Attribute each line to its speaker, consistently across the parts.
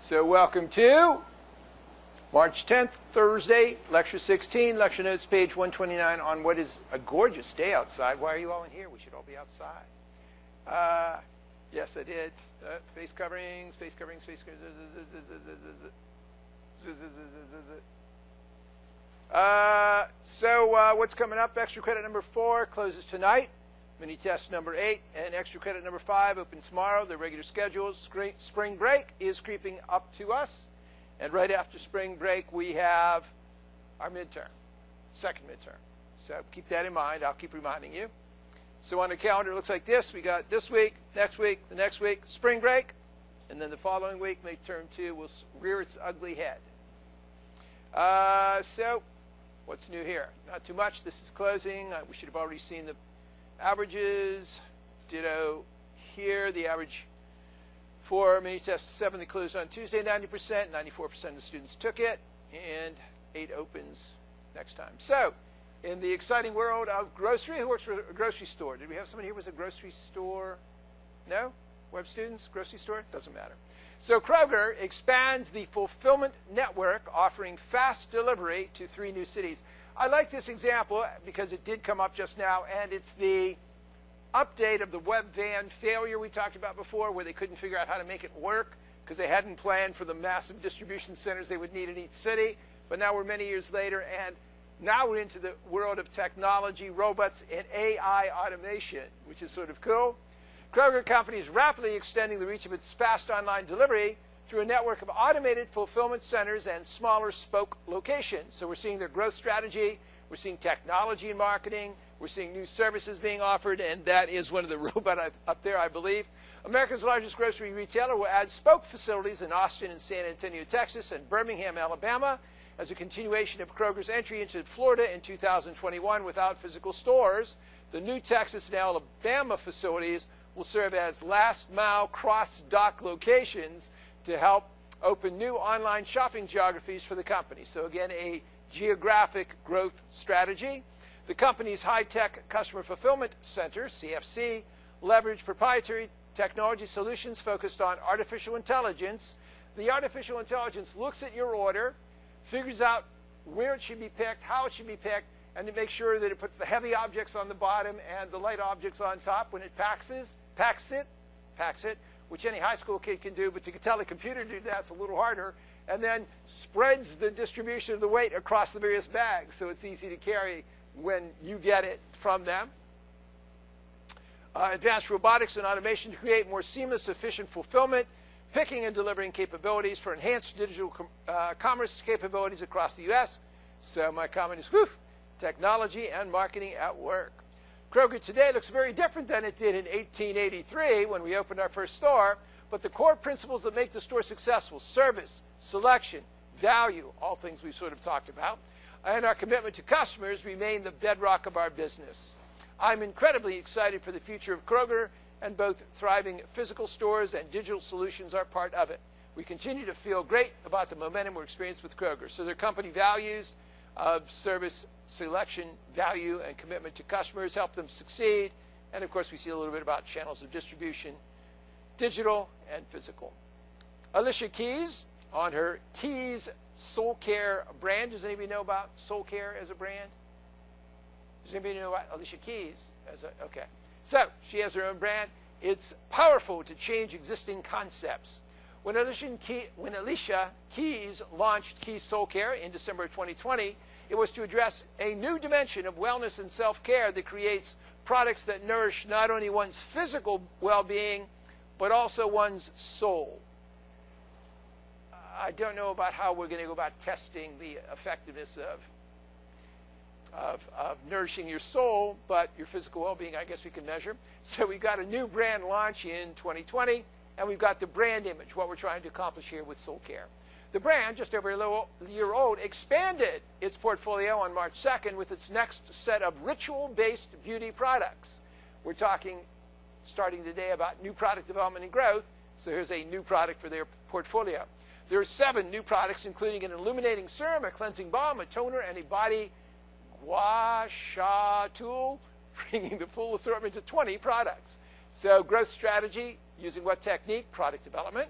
Speaker 1: So welcome to March 10th, Thursday, Lecture 16, Lecture Notes, page 129 on what is a gorgeous day outside. Why are you all in here? We should all be outside. Yes, I did. Face coverings, face coverings, face coverings. So what's coming up? Extra credit number 4 closes tonight. Mini test number 8 and extra credit number 5 open tomorrow. The regular schedule. Spring break is creeping up to us. And right after spring break, we have our midterm, second midterm. So keep that in mind. I'll keep reminding you. So on the calendar, it looks like this. We got this week, the next week, spring break. And then the following week, midterm 2 will rear its ugly head. So what's new here? Not too much. This is closing. We should have already seen the averages. Ditto here. The average for mini test 7 that closed on Tuesday, 90%. 94% of the students took it. And 8 opens next time. So in the exciting world of grocery, who works for a grocery store? Did we have somebody here who was a grocery store? No? Web students? Grocery store? Doesn't matter. So Kroger expands the fulfillment network, offering fast delivery to 3 new cities. I like this example because it did come up just now, and it's the update of the web van failure we talked about before, where they couldn't figure out how to make it work because they hadn't planned for the massive distribution centers they would need in each city. But now we're many years later, and now we're into the world of technology, robots, and AI automation, which is sort of cool. Kroger Company is rapidly extending the reach of its fast online delivery through a network of automated fulfillment centers and smaller spoke locations. So we're seeing their growth strategy. We're seeing technology and marketing. We're seeing new services being offered, and that is one of the robots up there, I believe. America's largest grocery retailer will add spoke facilities in Austin and San Antonio, Texas, and Birmingham, Alabama, as a continuation of Kroger's entry into Florida in 2021 without physical stores. The new Texas and Alabama facilities will serve as last-mile cross-dock locations to help open new online shopping geographies for the company. So again, a geographic growth strategy. The company's high-tech customer fulfillment center, CFC, leverage proprietary technology solutions focused on artificial intelligence. The artificial intelligence looks at your order, figures out where it should be picked, how it should be picked, and to make sure that it puts the heavy objects on the bottom and the light objects on top when it packs it, which any high school kid can do, but to tell the computer to do that's a little harder, and then spreads the distribution of the weight across the various bags so it's easy to carry when you get it from them. Advanced robotics and automation to create more seamless, efficient fulfillment, picking and delivering capabilities for enhanced digital commerce capabilities across the U.S. So my comment is, whew, technology and marketing at work. Kroger today looks very different than it did in 1883 when we opened our first store, but the core principles that make the store successful, service, selection, value, all things we've sort of talked about, and our commitment to customers remain the bedrock of our business. I'm incredibly excited for the future of Kroger, and both thriving physical stores and digital solutions are part of it. We continue to feel great about the momentum we're experiencing with Kroger. So their company values of service, selection, value, and commitment to customers help them succeed. And of course, we see a little bit about channels of distribution, digital and physical. Alicia Keys on her Keys Soul Care brand. Does anybody know about Soul Care as a brand? Does anybody know about Alicia Keys as a, okay. So she has her own brand. It's powerful to change existing concepts. When Alicia Keys launched Keys Soul Care in December of 2020, it was to address a new dimension of wellness and self-care that creates products that nourish not only one's physical well-being, but also one's soul. I don't know about how we're going to go about testing the effectiveness of nourishing your soul, but your physical well-being, I guess we can measure. So we've got a new brand launch in 2020, and we've got the brand image, what we're trying to accomplish here with Soul Care. The brand, just over a year old, expanded its portfolio on March 2nd with its next set of ritual-based beauty products. We're talking, starting today, about new product development and growth. So here's a new product for their portfolio. There are 7 new products, including an illuminating serum, a cleansing balm, a toner, and a body gua sha tool, bringing the full assortment to 20 products. So growth strategy, using what technique? Product development.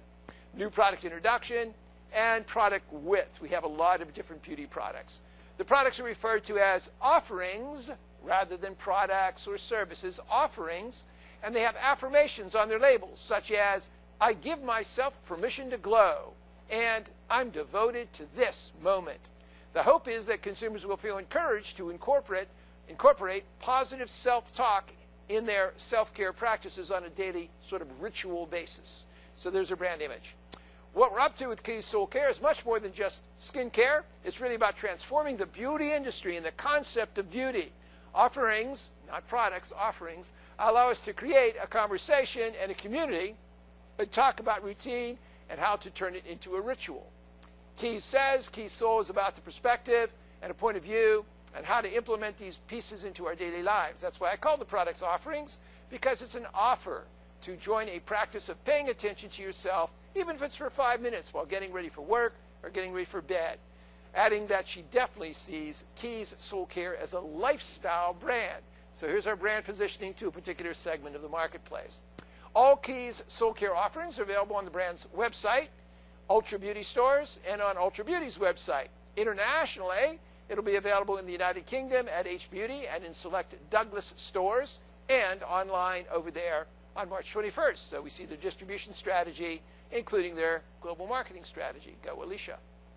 Speaker 1: new product introduction, and product width. We have a lot of different beauty products. The products are referred to as offerings rather than products or services, offerings, and they have affirmations on their labels, such as, I give myself permission to glow, and I'm devoted to this moment. The hope is that consumers will feel encouraged to incorporate positive self-talk in their self-care practices on a daily sort of ritual basis. So there's a brand image. What we're up to with Keys Soulcare is much more than just skincare. It's really about transforming the beauty industry and the concept of beauty. Offerings, not products, offerings, allow us to create a conversation and a community and talk about routine and how to turn it into a ritual. Keys says, Keys Soul is about the perspective and a point of view and how to implement these pieces into our daily lives. That's why I call the products offerings, because it's an offer to join a practice of paying attention to yourself, even if it's for 5 minutes while getting ready for work or getting ready for bed. Adding that she definitely sees Keys Soulcare as a lifestyle brand. So here's our brand positioning to a particular segment of the marketplace. All Keys Soulcare offerings are available on the brand's website, Ultra Beauty stores, and on Ultra Beauty's website. Internationally, it'll be available in the United Kingdom at H Beauty and in select Douglas stores and online over there on March 21st. So we see their distribution strategy, including their global marketing strategy. Go, Alicia.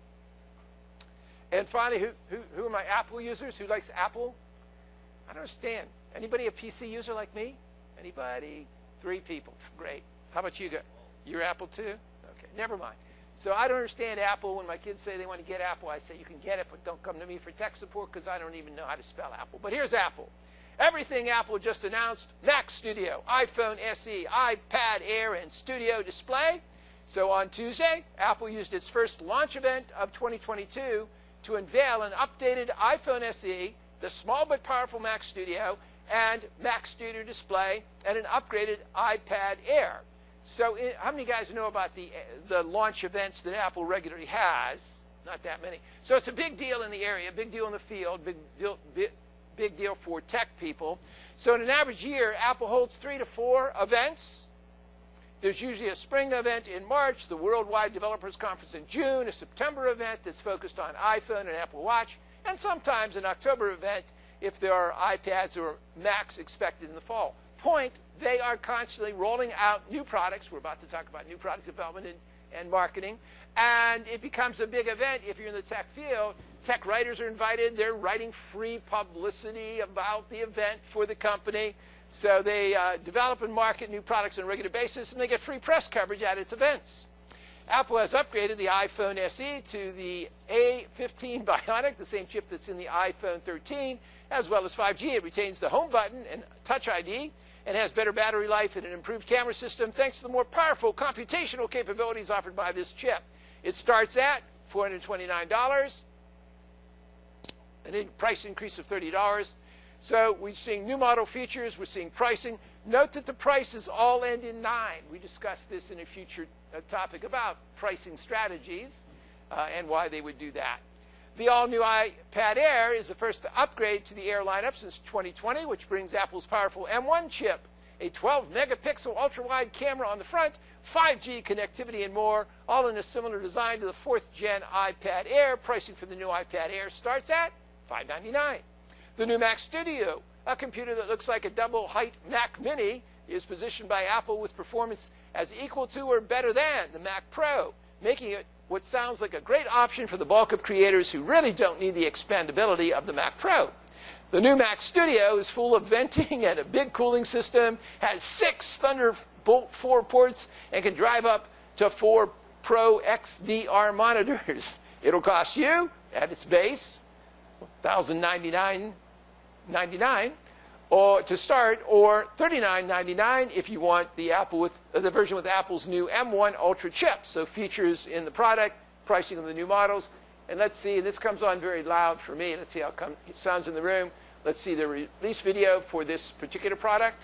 Speaker 1: And finally, who are my Apple users? Who likes Apple? I don't understand. Anybody a PC user like me? Anybody? 3 people. Great. How about you guys? You're Apple too? Okay, never mind. So I don't understand Apple. When my kids say they want to get Apple, I say you can get it, but don't come to me for tech support because I don't even know how to spell Apple. But here's Apple. Everything Apple just announced: Mac Studio, iPhone SE, iPad Air, and Studio Display. So on Tuesday, Apple used its first launch event of 2022 to unveil an updated iPhone SE, the small but powerful Mac Studio, and Mac Studio Display, and an upgraded iPad Air. So how many guys know about the launch events that Apple regularly has? Not that many. So it's a big deal in the area, big deal in the field, big deal for tech people. So in an average year, Apple holds 3 to 4 events. There's usually a spring event in March, the Worldwide Developers Conference in June, a September event that's focused on iPhone and Apple Watch, and sometimes an October event if there are iPads or Macs expected in the fall. Point, they are constantly rolling out new products. We're about to talk about new product development and marketing. And it becomes a big event if you're in the tech field. Tech writers are invited. They're writing free publicity about the event for the company. So they develop and market new products on a regular basis, and they get free press coverage at its events. Apple has upgraded the iPhone SE to the A15 Bionic, the same chip that's in the iPhone 13, as well as 5G. It retains the home button and Touch ID, and has better battery life and an improved camera system thanks to the more powerful computational capabilities offered by this chip. It starts at $429, an price increase of $30. So we're seeing new model features, we're seeing pricing. Note that the prices all end in 9. We discussed this in a future topic about pricing strategies and why they would do that. The all-new iPad Air is the first upgrade to the Air lineup since 2020, which brings Apple's powerful M1 chip, a 12-megapixel ultra-wide camera on the front, 5G connectivity, and more, all in a similar design to the 4th-gen iPad Air. Pricing for the new iPad Air starts at $599. The new Mac Studio, a computer that looks like a double-height Mac Mini, is positioned by Apple with performance as equal to or better than the Mac Pro, making it what sounds like a great option for the bulk of creators who really don't need the expandability of the Mac Pro. The new Mac Studio is full of venting and a big cooling system, has 6 Thunderbolt 4 ports, and can drive up to 4 Pro XDR monitors. It'll cost you, at its base, $1,099.99 or to start, or $39.99 if you want the version with Apple's new M1 Ultra chip. So features in the product, pricing of the new models, and let's see. This comes on very loud for me. Let's see how it sounds in the room. Let's see the release video for this particular product.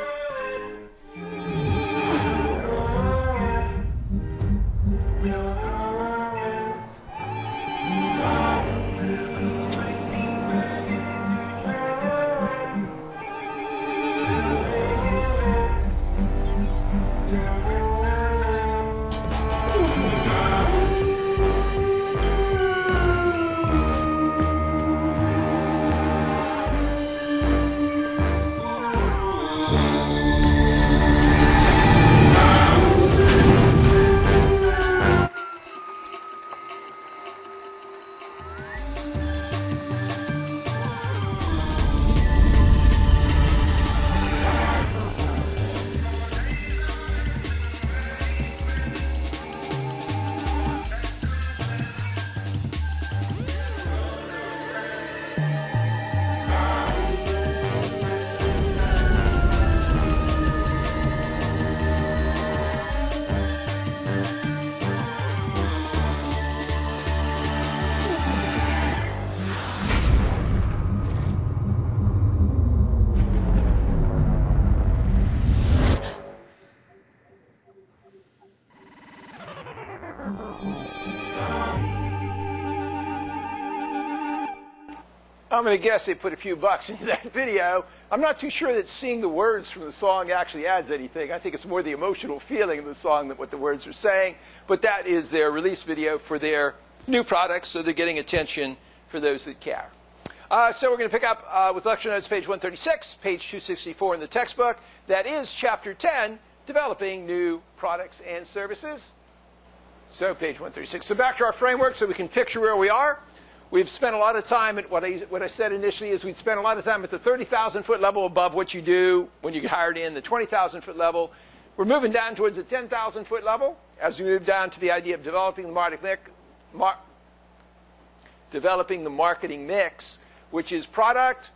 Speaker 2: We'll
Speaker 1: I'm going to guess they put a few bucks into that video. I'm not too sure that seeing the words from the song actually adds anything. I think it's more the emotional feeling of the song than what the words are saying. But that is their release video for their new products, so they're getting attention for those that care. So we're going to pick up with lecture notes, page 136, page 264 in the textbook. That is chapter 10, developing new products and services. So page 136. So back to our framework so we can picture where we are. We've spent a lot of time at what I said initially is we'd spent a lot of time at the 30,000-foot level above what you do when you get hired in, the 20,000-foot level. We're moving down towards the 10,000-foot level as we move down to the idea of developing the marketing mix, which is product,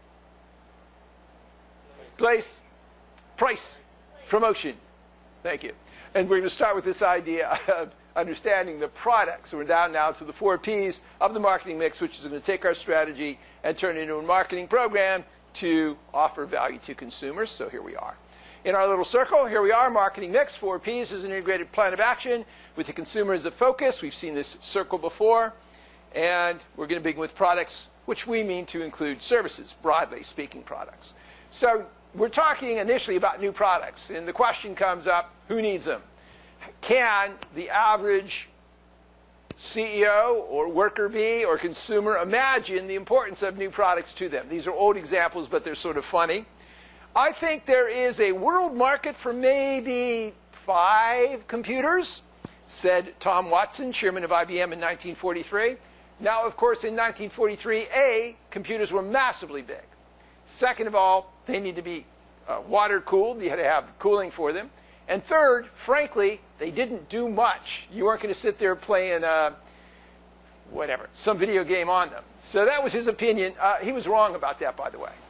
Speaker 1: place, price, promotion. Thank you. And we're going to start with this idea of understanding the products. So we're down now to the 4 Ps of the marketing mix, which is going to take our strategy and turn it into a marketing program to offer value to consumers. So here we are. In our little circle, here we are, marketing mix. 4 Ps is an integrated plan of action with the consumer as a focus. We've seen this circle before. And we're going to begin with products, which we mean to include services, broadly speaking products. So we're talking initially about new products. And the question comes up, who needs them? Can the average CEO or worker bee or consumer imagine the importance of new products to them? These are old examples, but they're sort of funny. I think there is a world market for maybe 5 computers, said Tom Watson, chairman of IBM in 1943. Now, of course, in 1943, computers were massively big. Second of all, they need to be water-cooled. You had to have cooling for them. And third, frankly, they didn't do much. You weren't going to sit there playing, some video game on them. So that was his opinion. He was wrong about that, by the way.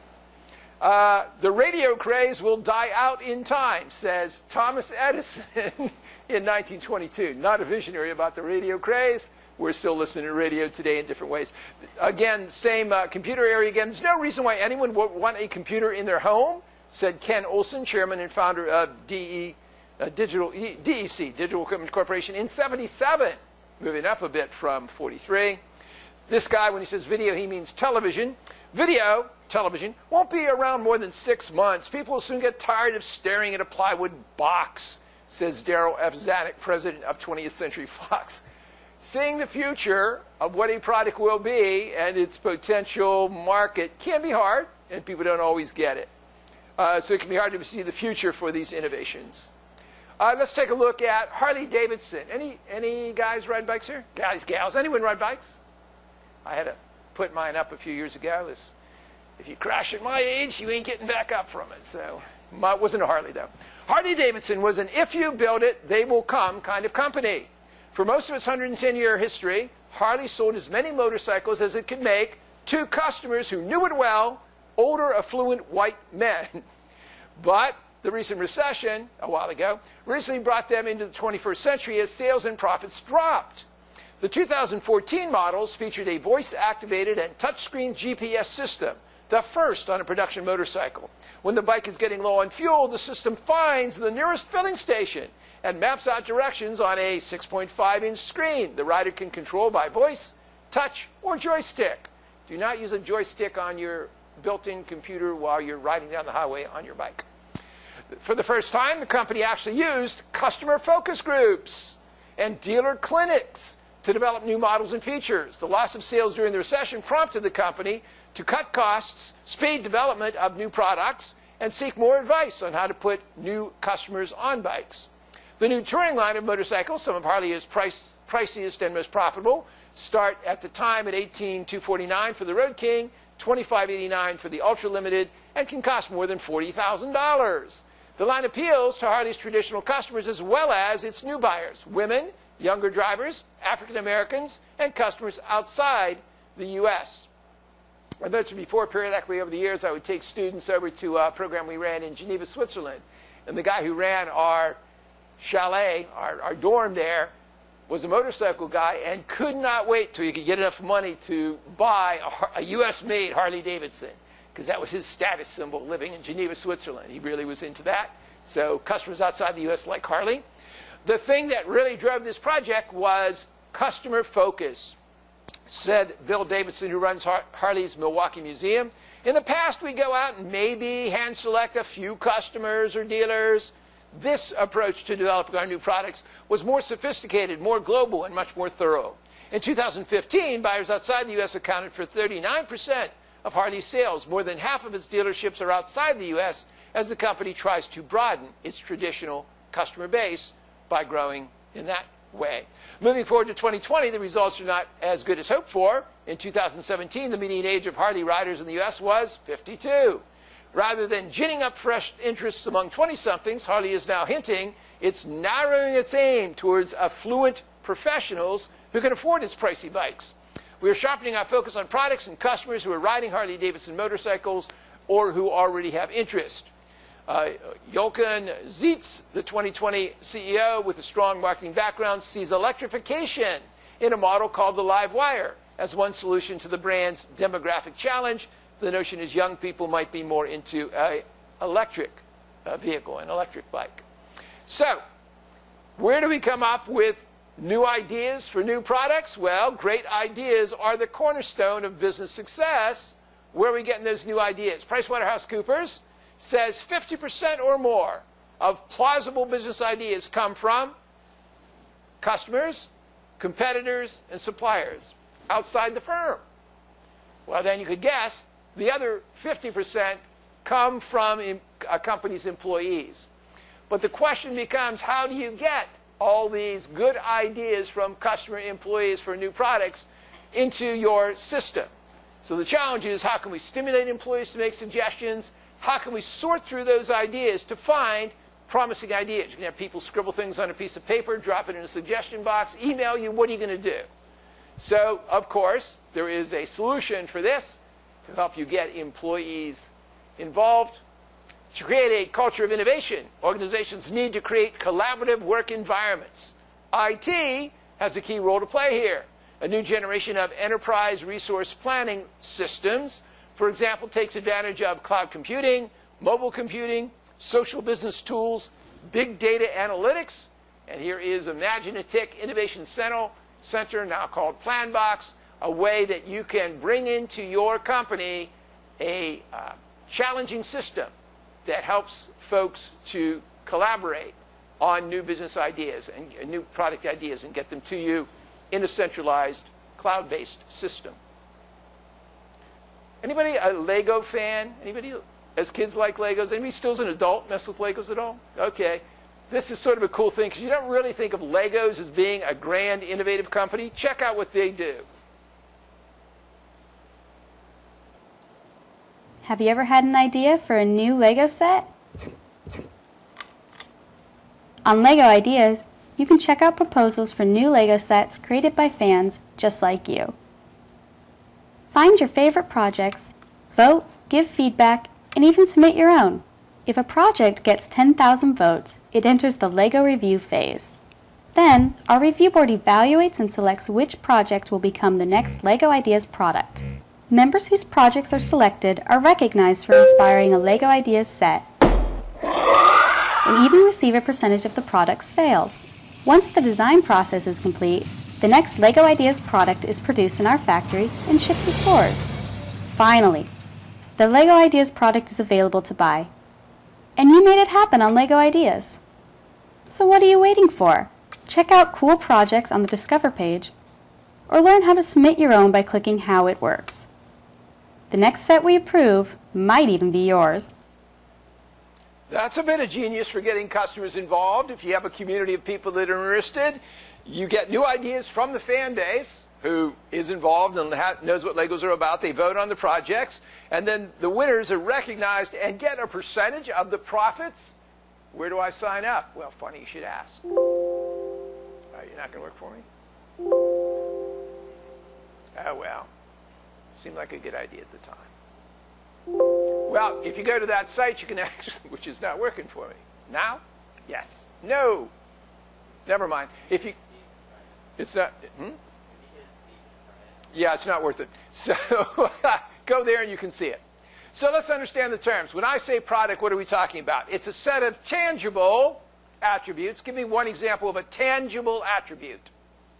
Speaker 1: The radio craze will die out in time, says Thomas Edison in 1922. Not a visionary about the radio craze. We're still listening to radio today in different ways. Again, same computer area again. There's no reason why anyone would want a computer in their home, said Ken Olsen, chairman and founder of DEC, Digital Equipment Corporation, in 1977, moving up a bit from 43. This guy, when he says video, he means television. Video, television, won't be around more than 6 months. People will soon get tired of staring at a plywood box, says Darryl F. Zanuck, president of 20th Century Fox. Seeing the future of what a product will be and its potential market can be hard, and people don't always get it. So it can be hard to see the future for these innovations. Let's take a look at Harley Davidson. Any guys ride bikes here? Guys, gals, anyone ride bikes? I had to put mine up a few years ago. If you crash at my age, you ain't getting back up from it. So it wasn't a Harley, though. Harley Davidson was an if you build it, they will come kind of company. For most of its 110-year history, Harley sold as many motorcycles as it could make to customers who knew it well, older, affluent white men. But the recent recession, a while ago, recently brought them into the 21st century as sales and profits dropped. The 2014 models featured a voice-activated and touchscreen GPS system, the first on a production motorcycle. When the bike is getting low on fuel, the system finds the nearest filling station and maps out directions on a 6.5-inch screen the rider can control by voice, touch, or joystick. Do not use a joystick on your built-in computer while you're riding down the highway on your bike. For the first time, the company actually used customer focus groups and dealer clinics to develop new models and features. The loss of sales during the recession prompted the company to cut costs, speed development of new products, and seek more advice on how to put new customers on bikes. The new touring line of motorcycles, some of Harley's priciest and most profitable, start at the time at $18,249 for the Road King, $25,899 for the Ultra Limited, and can cost more than $40,000. The line appeals to Harley's traditional customers as well as its new buyers, women, younger drivers, African Americans, and customers outside the U.S. I mentioned before, periodically over the years, I would take students over to a program we ran in Geneva, Switzerland. And the guy who ran our chalet, our dorm there, was a motorcycle guy and could not wait till he could get enough money to buy a U.S.-made Harley Davidson, because that was his status symbol living in Geneva, Switzerland. He really was into that. So customers outside the U.S. like Harley. the thing that really drove this project was customer focus, said Bill Davidson, who runs Harley's Milwaukee Museum. In the past, we go out and maybe hand select a few customers or dealers. This approach to developing our new products was more sophisticated, more global, and much more thorough. In 2015, buyers outside the U.S. accounted for 39% of Harley's sales. More than half of its dealerships are outside the U.S. as the company tries to broaden its traditional customer base by growing in that way. Moving forward to 2020, the results are not as good as hoped for. In 2017, the median age of Harley riders in the U.S. was 52. Rather than ginning up fresh interests among 20-somethings, Harley is now hinting it's narrowing its aim towards affluent professionals who can afford its pricey bikes. We are sharpening our focus on products and customers who are riding Harley-Davidson motorcycles or who already have interest. Jochen Zietz, the 2020 CEO with a strong marketing background, sees electrification in a model called the Livewire as one solution to the brand's demographic challenge. The notion is young people might be more into an electric vehicle, an electric bike. So, where do we come up with new ideas for new products? Well, great ideas are the cornerstone of business success. Where are we getting those new ideas? PricewaterhouseCoopers says 50% or more of plausible business ideas come from customers, competitors, and suppliers outside the firm. Well, then you could guess the other 50% come from a company's employees. But the question becomes, how do you get all these good ideas from customer employees for new products into your system? So the challenge is, how can we stimulate employees to make suggestions? How can we sort through those ideas to find promising ideas? You can have people scribble things on a piece of paper, drop it in a suggestion box, email you. What are you going to do? So, of course, there is a solution for this to help you get employees involved. To create a culture of innovation, organizations need to create collaborative work environments. IT has a key role to play here. A new generation of enterprise resource planning systems, for example, takes advantage of cloud computing, mobile computing, social business tools, big data analytics. And here is Imaginatic Innovation Center, now called Planbox, a way that you can bring into your company a challenging system that helps folks to collaborate on new business ideas and new product ideas and get them to you in a centralized, cloud-based system. Anybody a Lego fan? Anybody as kids like Legos? Anybody still as an adult mess with Legos at all? Okay. This is sort of a cool thing because you don't really think of Legos as being a grand, innovative company. Check out what they do.
Speaker 2: Have you ever had an idea for a new Lego set? On Lego Ideas, you can check out proposals for new Lego sets created by fans just like you. Find your favorite projects, vote, give feedback, and even submit your own. If a project gets 10,000 votes, it enters the Lego review phase. Then, our review board evaluates and selects which project will become the next Lego Ideas product. Members whose projects are selected are recognized for inspiring a Lego Ideas set and even receive a percentage of the product's sales. Once the design process is complete, the next Lego Ideas product is produced in our factory and shipped to stores. Finally, the Lego Ideas product is available to buy. And you made it happen on Lego Ideas. So what are you waiting for? Check out cool projects on the Discover page, or learn how to submit your own by clicking How It Works. The next set we approve might even be yours.
Speaker 1: That's a bit of genius for getting customers involved. If you have a community of people that are interested, you get new ideas from the fan base who is involved and knows what Legos are about. They vote on the projects, and then the winners are recognized and get a percentage of the profits. Where do I sign up? Well, funny you should ask. You're not going to work for me? Oh, well. Seemed like a good idea at the time. Well, if you go to that site, you can actually, which is not working for me. Now? Yes. No. Never mind. If you, it's not, Yeah, it's not worth it. So go there and you can see it. So let's understand the terms. When I say product, what are we talking about? It's a set of tangible, attributes. Give me one example of a tangible attribute.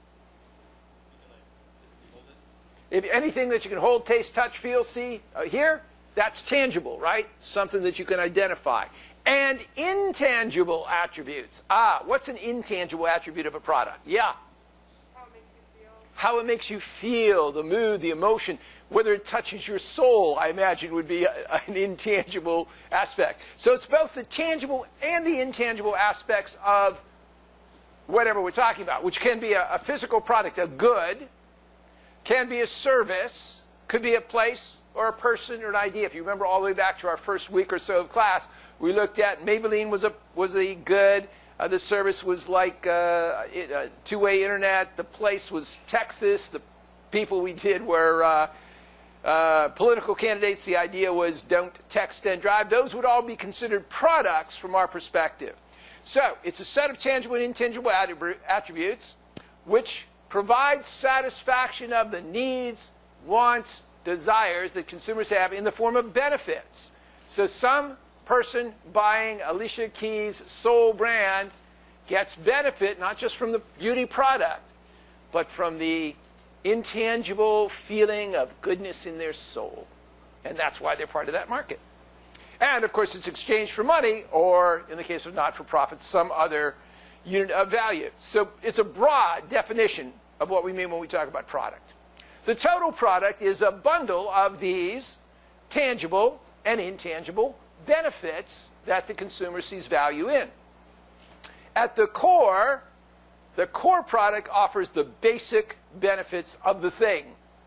Speaker 1: If anything that you can hold, taste, touch, feel, see, hear, that's tangible, right? Something that you can identify. And intangible attributes. What's an intangible attribute of a product? Yeah.
Speaker 3: How it makes you feel.
Speaker 1: How it makes you feel, the mood, the emotion, whether it touches your soul, I imagine, would be an intangible aspect. So it's both the tangible and the intangible aspects of whatever we're talking about, which can be a physical product, a good, can be a service, could be a place or a person or an idea. If you remember all the way back to our first week or so of class, we looked at Maybelline was a good. The service was like two-way internet. The place was Texas. The people we did were political candidates. The idea was don't text and drive. Those would all be considered products from our perspective. So it's a set of tangible and intangible attributes which provide satisfaction of the needs, wants, desires that consumers have in the form of benefits. So some person buying Alicia Keys' Soul brand gets benefit not just from the beauty product, but from the intangible feeling of goodness in their soul. And that's why they're part of that market. And, of course, it's exchanged for money, or, in the case of not-for-profit, some other unit of value. So it's a broad definition of what we mean when we talk about product. The total product is a bundle of these tangible and intangible benefits that the consumer sees value in. At the core product offers the basic benefits of the thing.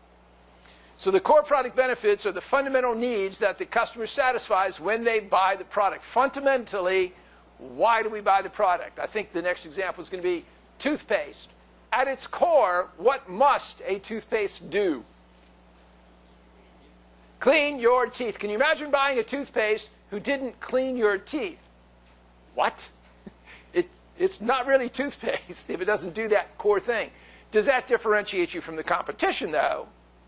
Speaker 1: So the core product benefits are the fundamental needs that the customer satisfies when they buy the product. Fundamentally, why do we buy the product? I think the next example is going to be toothpaste. At its core, what must a toothpaste do? Clean your teeth. Can you imagine buying a toothpaste who didn't clean your teeth? What? It's not really toothpaste if it doesn't do that core thing. Does that differentiate you from the competition, though?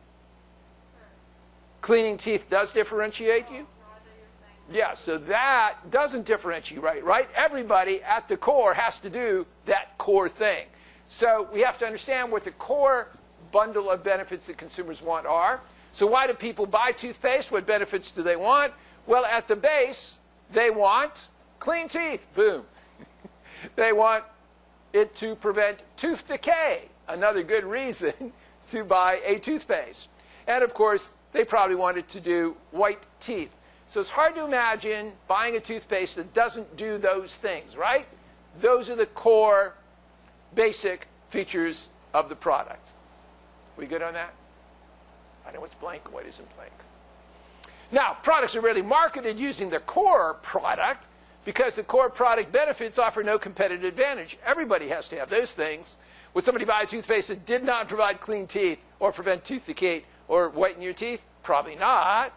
Speaker 1: Cleaning teeth does differentiate you? Yeah, so that doesn't differentiate you, right? Everybody at the core has to do that core thing. So we have to understand what the core bundle of benefits that consumers want are. So why do people buy toothpaste? What benefits do they want? Well, at the base, they want clean teeth. Boom. They want it to prevent tooth decay. Another good reason to buy a toothpaste. And, of course, they probably want it to do white teeth. So it's hard to imagine buying a toothpaste that doesn't do those things, right? Those are the core basic features of the product. We good on that? I know it's blank and what isn't blank. Now, products are really marketed using the core product because the core product benefits offer no competitive advantage. Everybody has to have those things. Would somebody buy a toothpaste that did not provide clean teeth or prevent tooth decay or whiten your teeth? Probably not.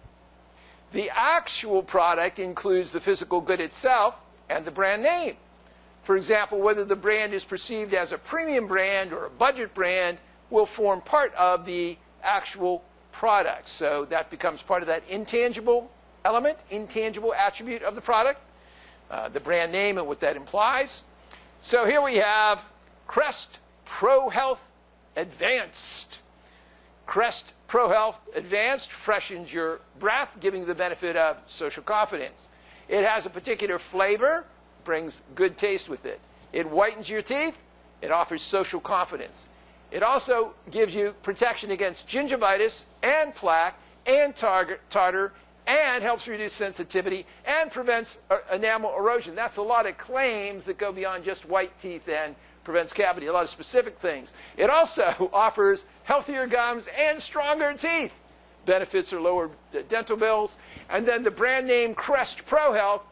Speaker 1: The actual product includes the physical good itself and the brand name. For example, whether the brand is perceived as a premium brand or a budget brand will form part of the actual product. So that becomes part of that intangible element, intangible attribute of the product, the brand name and what that implies. So here we have Crest Pro Health Advanced. Crest Pro Health Advanced freshens your breath, giving the benefit of social confidence. It has a particular flavor, brings good taste with it. It whitens your teeth. It offers social confidence. It also gives you protection against gingivitis and plaque and tartar and helps reduce sensitivity and prevents enamel erosion. That's a lot of claims that go beyond just white teeth and prevents cavity, a lot of specific things. It also offers healthier gums and stronger teeth. Benefits are lower dental bills. And then the brand name Crest Pro Health,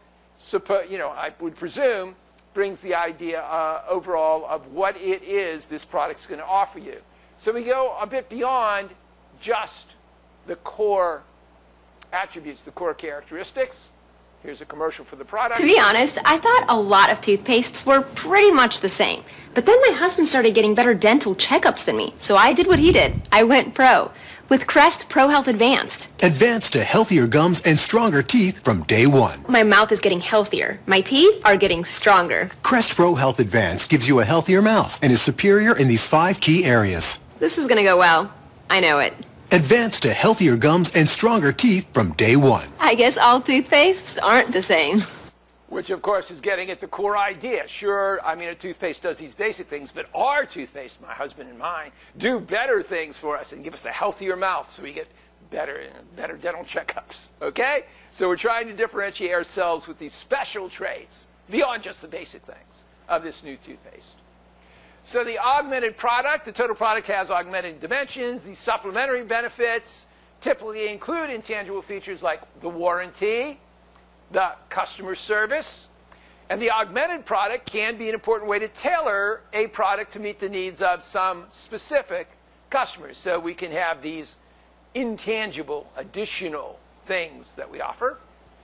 Speaker 1: I would presume, brings the idea overall of what it is this product's going to offer you. So we go a bit beyond just the core attributes, the core characteristics, Here's a commercial for the product.
Speaker 4: To be honest, I thought a lot of toothpastes were pretty much the same. But then my husband started getting better dental checkups than me, so I did what he did. I went pro with Crest Pro Health Advanced.
Speaker 5: Advanced to healthier gums and stronger teeth from day one.
Speaker 4: My mouth is getting healthier. My teeth are getting stronger.
Speaker 5: Crest Pro Health Advanced gives you a healthier mouth and is superior in these 5 key areas.
Speaker 4: This is gonna go well. I know it.
Speaker 5: Advanced to healthier gums and stronger teeth from day one.
Speaker 4: I guess all toothpastes aren't the same.
Speaker 1: Which, of course, is getting at the core idea. Sure, I mean, a toothpaste does these basic things, but our toothpaste, my husband and mine, do better things for us and give us a healthier mouth so we get better dental checkups, okay? So we're trying to differentiate ourselves with these special traits beyond just the basic things of this new toothpaste. So the augmented product, the total product has augmented dimensions. These supplementary benefits typically include intangible features like the warranty, the customer service, and the augmented product can be an important way to tailor a product to meet the needs of some specific customers. So we can have these intangible, additional things that we offer.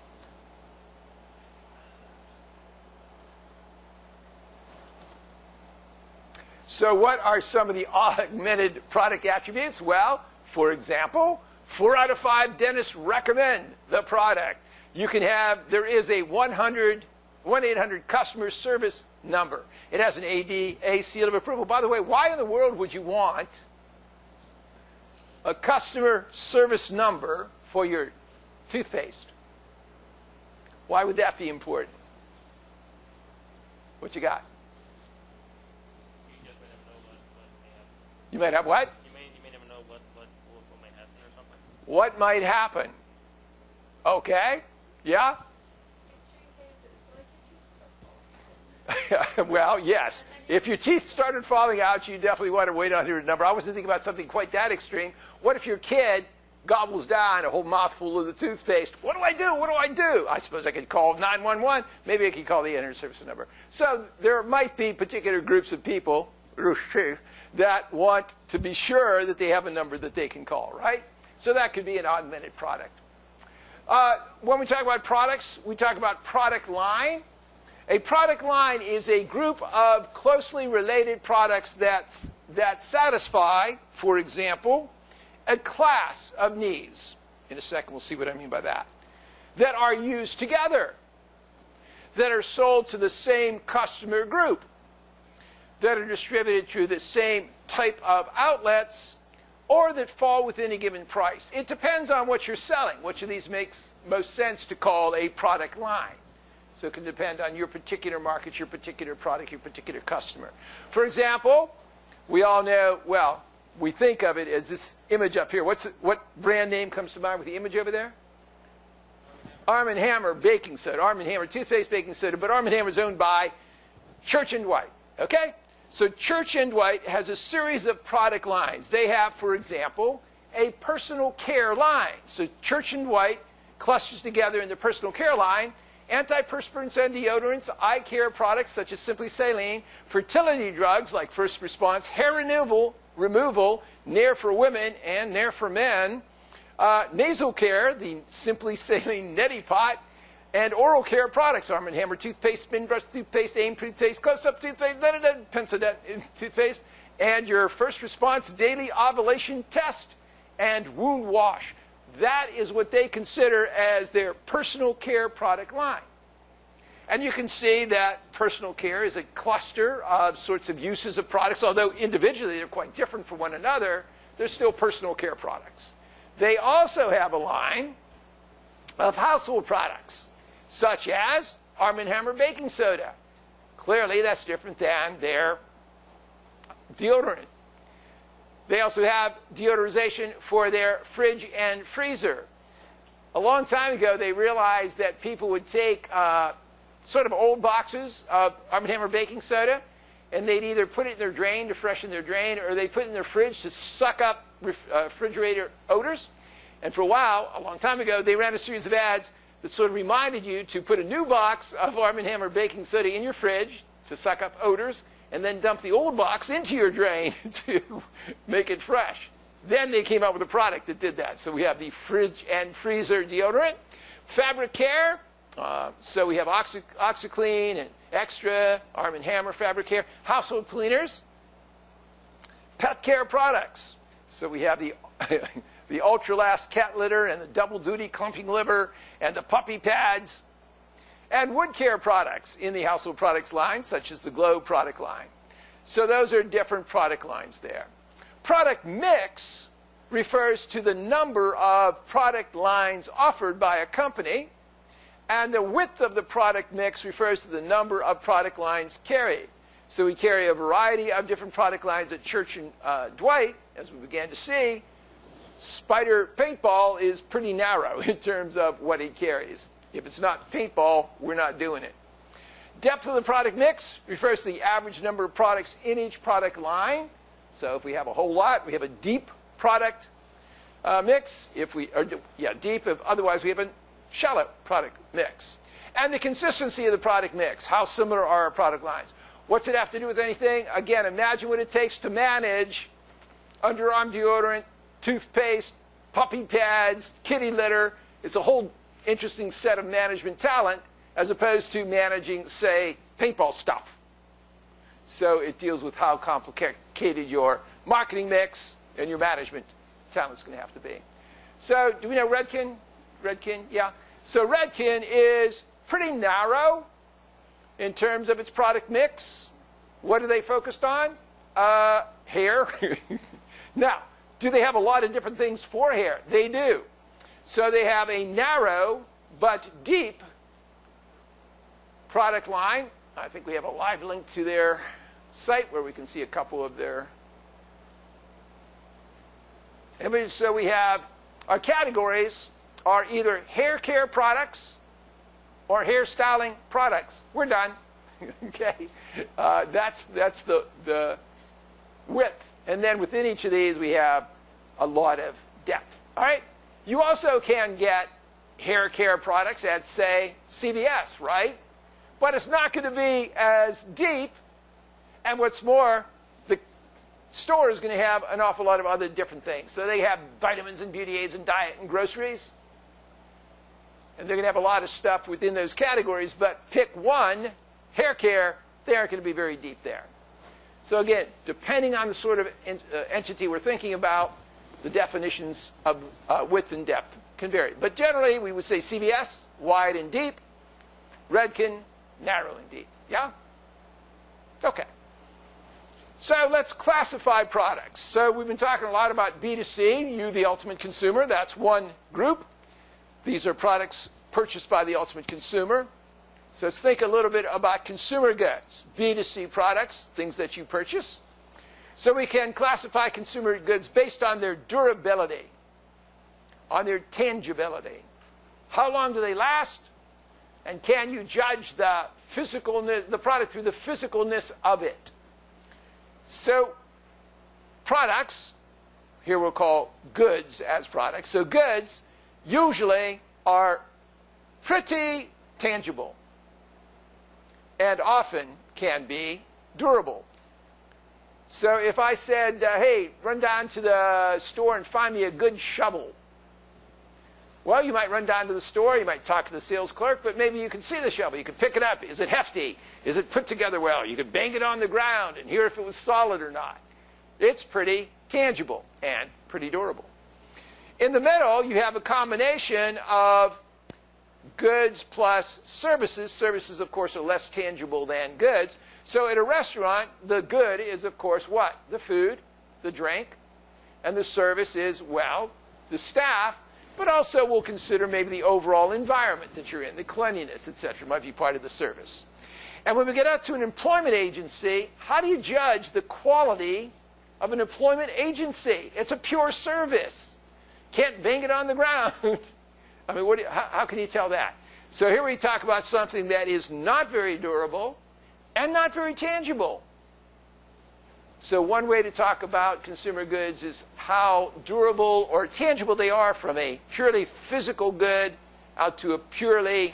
Speaker 1: So what are some of the augmented product attributes? Well, for example, 4 out of 5 dentists recommend the product. You can have, there is a 1-800 customer service number. It has an ADA seal of approval. By the way, why in the world would you want a customer service number for your toothpaste? Why would that be important? What you got? You might have what?
Speaker 6: You may never know what might happen or something.
Speaker 1: What might happen? Okay. Yeah? Well, yes. If your teeth started falling out, you definitely want to wait on your number. I wasn't thinking about something quite that extreme. What if your kid gobbles down a whole mouthful of the toothpaste? What do I do? What do I do? I suppose I could call 911. Maybe I could call the internet service number. So there might be particular groups of people that want to be sure that they have a number that they can call, right? So that could be an augmented product. When we talk about products, we talk about product line. A product line is a group of closely related products that satisfy, for example, a class of needs. In a second, we'll see what I mean by that. That are used together, that are sold to the same customer group, that are distributed through the same type of outlets, or that fall within a given price. It depends on what you're selling. Which of these makes most sense to call a product line? So it can depend on your particular market, your particular product, your particular customer. For example, we all know, well, we think of it as this image up here. What brand name comes to mind with the image over there? Arm & Hammer baking soda. Arm & Hammer toothpaste, baking soda. But Arm & Hammer is owned by Church & Dwight. Okay? So Church & Dwight has a series of product lines. They have, for example, a personal care line. So Church & Dwight clusters together in the personal care line antiperspirants and deodorants, eye care products such as Simply Saline, fertility drugs like First Response, hair removal, Nair for women and Nair for men, nasal care, the Simply Saline Neti Pot, and oral care products, Arm & Hammer toothpaste, Spin Brush toothpaste, AIM toothpaste, Close-Up toothpaste, Pensodet toothpaste, and your First Response daily ovulation test and wound wash. That is what they consider as their personal care product line. And you can see that personal care is a cluster of sorts of uses of products, although individually they're quite different from one another, they're still personal care products. They also have a line of household products, such as Arm & Hammer baking soda. Clearly, that's different than their deodorant. They also have deodorization for their fridge and freezer. A long time ago, they realized that people would take sort of old boxes of Arm & Hammer baking soda, and they'd either put it in their drain to freshen their drain, or they'd put it in their fridge to suck up refrigerator odors. And for a while, a long time ago, they ran a series of ads that sort of reminded you to put a new box of Arm & Hammer baking soda in your fridge to suck up odors, and then dump the old box into your drain to make it fresh. Then they came out with a product that did that. So we have the fridge and freezer deodorant. Fabric care, So we have OxiClean and Extra, Arm & Hammer Fabric Care, household cleaners, pet care products. So we have the the Ultralast cat litter and the double duty clumping liver and the puppy pads, and wood care products in the household products line, such as the Glow product line. So those are different product lines there. Product mix refers to the number of product lines offered by a company, and the width of the product mix refers to the number of product lines carried. So we carry a variety of different product lines at Church and Dwight, as we began to see. Spider paintball is pretty narrow in terms of what it carries. If it's not paintball, we're not doing it. Depth of the product mix refers to the average number of products in each product line. So if we have a whole lot, we have a deep product mix. Deep. Otherwise, we have a shallow product mix. And the consistency of the product mix. How similar are our product lines? What's it have to do with anything? Again, imagine what it takes to manage underarm deodorant, toothpaste, puppy pads, kitty litter. It's a whole interesting set of management talent as opposed to managing, say, paintball stuff. So it deals with how complicated your marketing mix and your management talent is going to have to be. So do we know Redken? Redken, yeah. So Redken is pretty narrow in terms of its product mix. What are they focused on? Hair. Now, do they have a lot of different things for hair? They do. So they have a narrow but deep product line. I think we have a live link to their site where we can see a couple of their images. So we have our categories are either hair care products or hairstyling products. We're done. Okay, that's the width. And then within each of these, we have a lot of depth. All right? You also can get hair care products at, say, CVS, right? But it's not going to be as deep. And what's more, the store is going to have an awful lot of other different things. So they have vitamins and beauty aids and diet and groceries. And they're going to have a lot of stuff within those categories. But pick one, hair care, they aren't going to be very deep there. So again, depending on the sort of entity we're thinking about, the definitions of width and depth can vary. But generally, we would say CVS, wide and deep. Redken, narrow and deep. Yeah? Okay. So let's classify products. So we've been talking a lot about B2C, you, the ultimate consumer. That's one group. These are products purchased by the ultimate consumer. So let's think a little bit about consumer goods, B2C products, things that you purchase. So we can classify consumer goods based on their durability, on their tangibility. How long do they last? And can you judge the product through the physicalness of it? So products, here we'll call goods as products. So goods usually are pretty tangible and often can be durable. So if I said, hey, run down to the store and find me a good shovel. Well, you might run down to the store, you might talk to the sales clerk, but maybe you can see the shovel. You can pick it up. Is it hefty? Is it put together well? You could bang it on the ground and hear if it was solid or not. It's pretty tangible and pretty durable. In the middle, you have a combination of goods plus services. Services, of course, are less tangible than goods. So at a restaurant, the good is, of course, what? The food, the drink, and the service is, well, the staff, but also we'll consider maybe the overall environment that you're in, the cleanliness, etc., might be part of the service. And when we get out to an employment agency, how do you judge the quality of an employment agency? It's a pure service. Can't bang it on the ground. I mean, how can you tell that? So here we talk about something that is not very durable and not very tangible. So one way to talk about consumer goods is how durable or tangible they are from a purely physical good out to a purely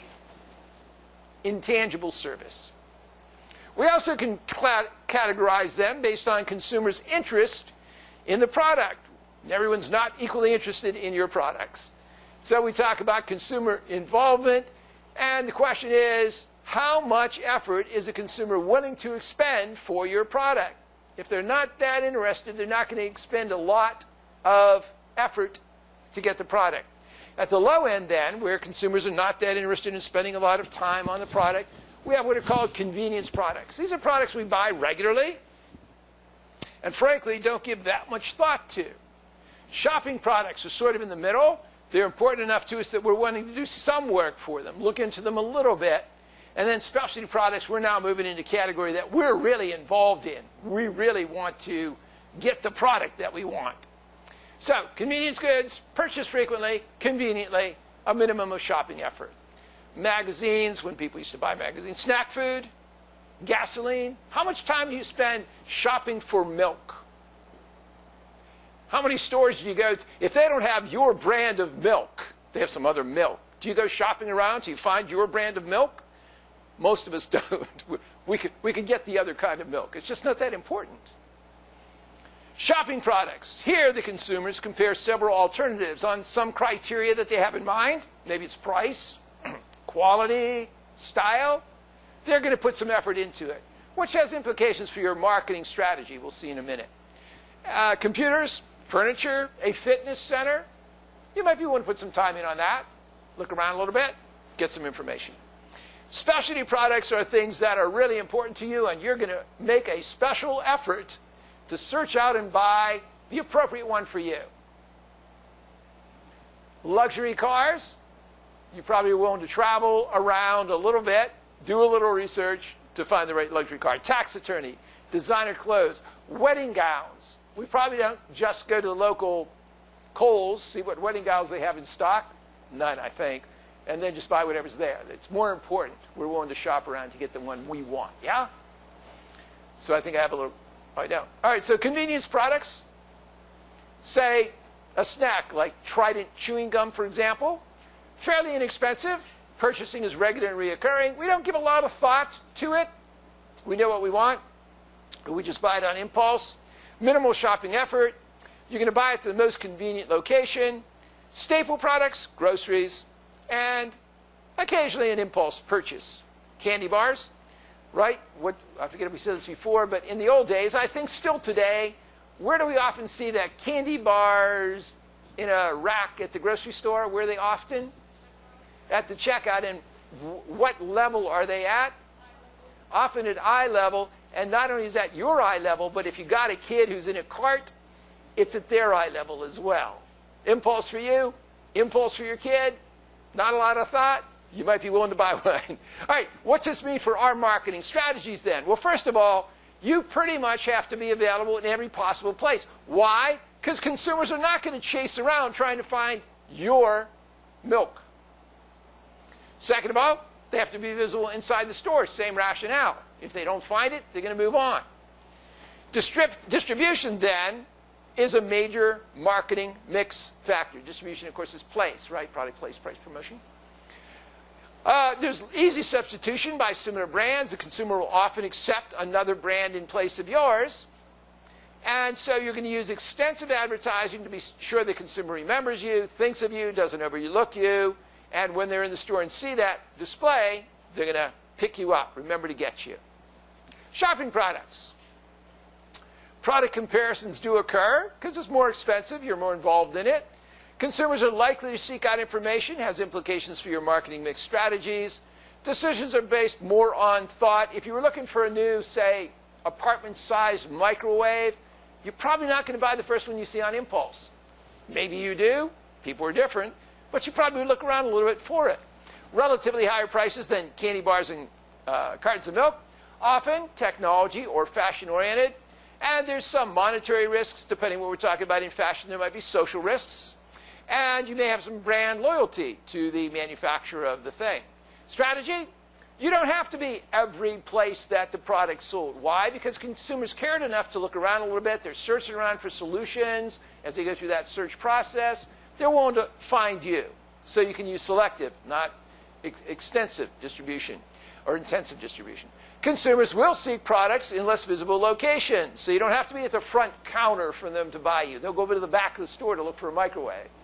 Speaker 1: intangible service. We also can categorize them based on consumers' interest in the product. Everyone's not equally interested in your products. So we talk about consumer involvement And the question is, how much effort is a consumer willing to expend for your product? If they're not that interested, they're not going to expend a lot of effort to get the product. At the low end then, where consumers are not that interested in spending a lot of time on the product, we have what are called convenience products. These are products we buy regularly and frankly don't give that much thought to. Shopping products are sort of in the middle. They're important enough to us that we're wanting to do some work for them, look into them a little bit. And then specialty products, we're now moving into a category that we're really involved in. We really want to get the product that we want. So convenience goods, purchased frequently, conveniently, a minimum of shopping effort. Magazines, when people used to buy magazines. Snack food, gasoline. How much time do you spend shopping for milk? How many stores do you go to? If they don't have your brand of milk, they have some other milk. Do you go shopping around till you find your brand of milk? Most of us don't. We could get the other kind of milk. It's just not that important. Shopping products. Here, the consumers compare several alternatives on some criteria that they have in mind. Maybe it's price, quality, style. They're going to put some effort into it, which has implications for your marketing strategy. We'll see in a minute. Computers, furniture, a fitness center. You might be willing to put some time in on that. Look around a little bit, get some information. Specialty products are things that are really important to you, and you're going to make a special effort to search out and buy the appropriate one for you. Luxury cars, you're probably willing to travel around a little bit, do a little research to find the right luxury car. Tax attorney, designer clothes, wedding gowns. We probably don't just go to the local Kohl's, see what wedding gowns they have in stock. None, I think. And then just buy whatever's there. It's more important. We're willing to shop around to get the one we want. Yeah? So I think I have a little... I know. All right, so convenience products. Say a snack like Trident chewing gum, for example. Fairly inexpensive. Purchasing is regular and reoccurring. We don't give a lot of thought to it. We know what we want. We just buy it on impulse. Minimal shopping effort. You're going to buy it to the most convenient location. Staple products, groceries, and occasionally an impulse purchase. Candy bars, right? I forget if we said this before, but in the old days, I think still today, where do we often see that candy bars in a rack at the grocery store? Where are they often? At the checkout. And what level are they at? Often at eye level. And not only is that your eye level, but if you got a kid who's in a cart, it's at their eye level as well. Impulse for you, impulse for your kid. Not a lot of thought, you might be willing to buy one. All right, what's this mean for our marketing strategies then? Well, first of all, you pretty much have to be available in every possible place. Why? Because consumers are not going to chase around trying to find your milk. Second of all, they have to be visible inside the store. Same rationale. If they don't find it, they're going to move on. Distribution then is a major marketing mix factor. Distribution, of course, is place, right? Product, place, price, promotion. There's easy substitution by similar brands. The consumer will often accept another brand in place of yours. And so you're going to use extensive advertising to be sure the consumer remembers you, thinks of you, doesn't overlook you. And when they're in the store and see that display, they're going to pick you up, remember to get you. Shopping products. Product comparisons do occur because it's more expensive, you're more involved in it. Consumers are likely to seek out information, has implications for your marketing mix strategies. Decisions are based more on thought. If you were looking for a new, say, apartment-sized microwave, you're probably not going to buy the first one you see on impulse. Maybe you do, people are different, but you probably look around a little bit for it. Relatively higher prices than candy bars and cartons of milk, often technology or fashion-oriented. And there's some monetary risks, depending on what we're talking about in fashion. There might be social risks. And you may have some brand loyalty to the manufacturer of the thing. Strategy? You don't have to be every place that the product's sold. Why? Because consumers cared enough to look around a little bit. They're searching around for solutions. As they go through that search process, they're willing to find you. So you can use selective, not extensive distribution or intensive distribution. Consumers will seek products in less visible locations. So you don't have to be at the front counter for them to buy you. They'll go over to the back of the store to look for a microwave.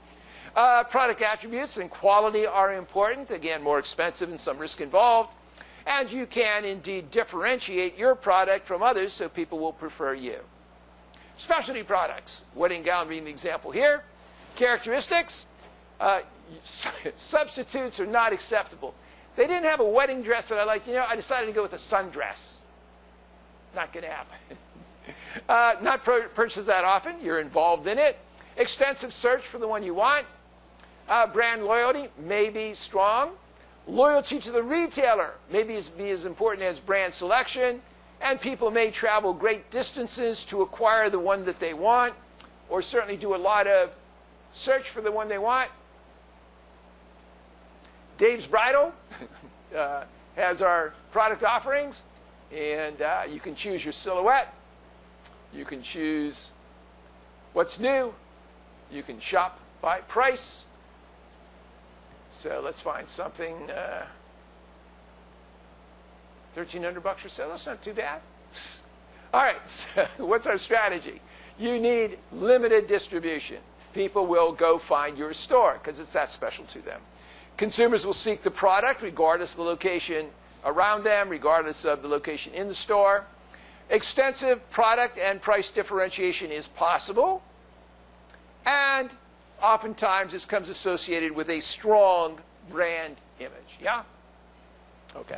Speaker 1: Product attributes and quality are important. Again, more expensive and some risk involved. And you can indeed differentiate your product from others so people will prefer you. Specialty products, wedding gown being the example here. Characteristics, substitutes are not acceptable. They didn't have a wedding dress that I liked. You know, I decided to go with a sundress. Not going to happen. Not purchased that often. You're involved in it. Extensive search for the one you want. Brand loyalty may be strong. Loyalty to the retailer may be as important as brand selection. And people may travel great distances to acquire the one that they want, or certainly do a lot of search for the one they want. Dave's Bridal has our product offerings, and you can choose your silhouette. You can choose what's new. You can shop by price. So let's find something, $1,300 for sale. That's not too bad. All right, so what's our strategy? You need limited distribution. People will go find your store because it's that special to them. Consumers will seek the product regardless of the location around them, regardless of the location in the store. Extensive product and price differentiation is possible. And oftentimes this comes associated with a strong brand image. Yeah? Okay.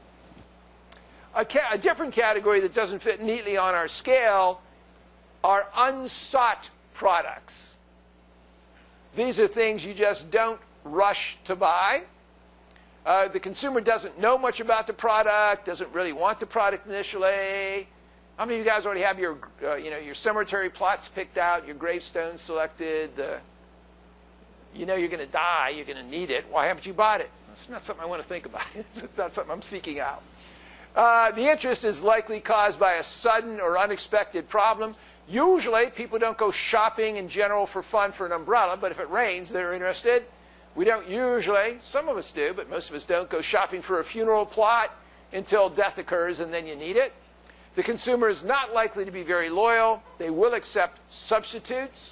Speaker 1: A different category that doesn't fit neatly on our scale are unsought products. These are things you just don't rush to buy. The consumer doesn't know much about the product, doesn't really want the product initially. How many of you guys already have your, your cemetery plots picked out, your gravestones selected? You know you're going to die, you're going to need it. Why haven't you bought it? It's not something I want to think about. It's not something I'm seeking out. The interest is likely caused by a sudden or unexpected problem. Usually, people don't go shopping in general for fun for an umbrella, but if it rains, they're interested. We don't usually, some of us do, but most of us don't go shopping for a funeral plot until death occurs and then you need it. The consumer is not likely to be very loyal. They will accept substitutes.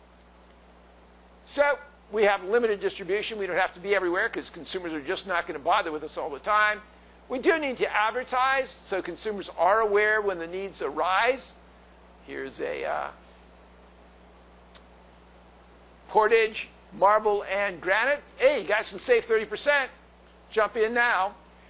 Speaker 1: So we have limited distribution. We don't have to be everywhere because consumers are just not going to bother with us all the time. We do need to advertise so consumers are aware when the needs arise. Here's a Portage marble and granite. Hey, you guys can save 30%. Jump in now.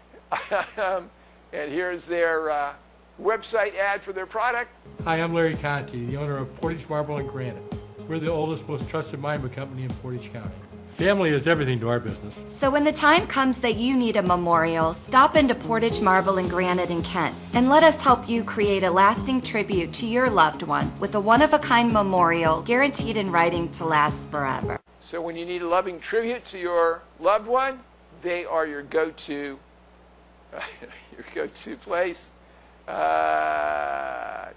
Speaker 1: And here's their website ad for their product.
Speaker 7: Hi, I'm Larry Conti, the owner of Portage Marble and Granite. We're the oldest, most trusted mining company in Portage County. Family is everything to our business.
Speaker 8: So when the time comes that you need a memorial, stop into Portage Marble and Granite in Kent and let us help you create a lasting tribute to your loved one with a one-of-a-kind memorial guaranteed in writing to last forever.
Speaker 1: So when you need a loving tribute to your loved one, they are your go-to place. I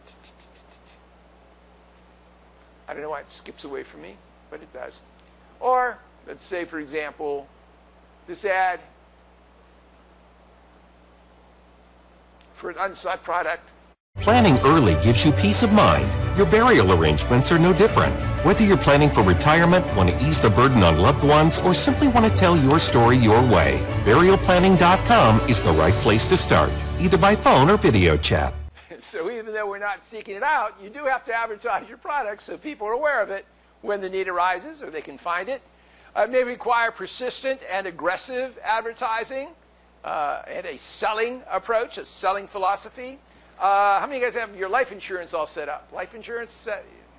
Speaker 1: don't know why it skips away from me, but it does. Or let's say, for example, this ad for an unsought product.
Speaker 9: Planning early gives you peace of mind. Your burial arrangements are no different. Whether you're planning for retirement, want to ease the burden on loved ones, or simply want to tell your story your way, burialplanning.com is the right place to start, either by phone or video chat.
Speaker 1: So even though we're not seeking it out, you do have to advertise your product so people are aware of it when the need arises or they can find it. It may require persistent and aggressive advertising and a selling approach, a selling philosophy. How many of you guys have your life insurance all set up? Life insurance?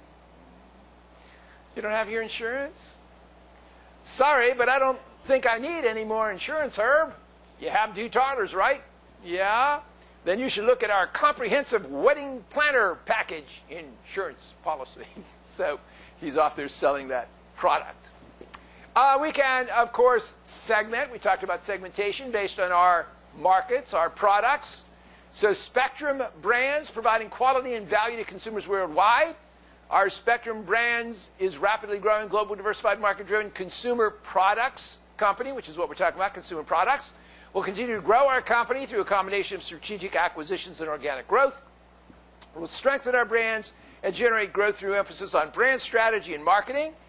Speaker 1: You don't have your insurance? Sorry, but I don't think I need any more insurance, Herb. You have 2 toddlers, right? Yeah? Then you should look at our comprehensive wedding planner package insurance policy. So he's off there selling that product. We can, of course, segment. We talked about segmentation based on our markets, our products. So Spectrum Brands, providing quality and value to consumers worldwide. Our Spectrum Brands is rapidly growing, global, diversified, market-driven consumer products company, which is what we're talking about, consumer products. We'll continue to grow our company through a combination of strategic acquisitions and organic growth. We'll strengthen our brands and generate growth through emphasis on brand strategy and marketing.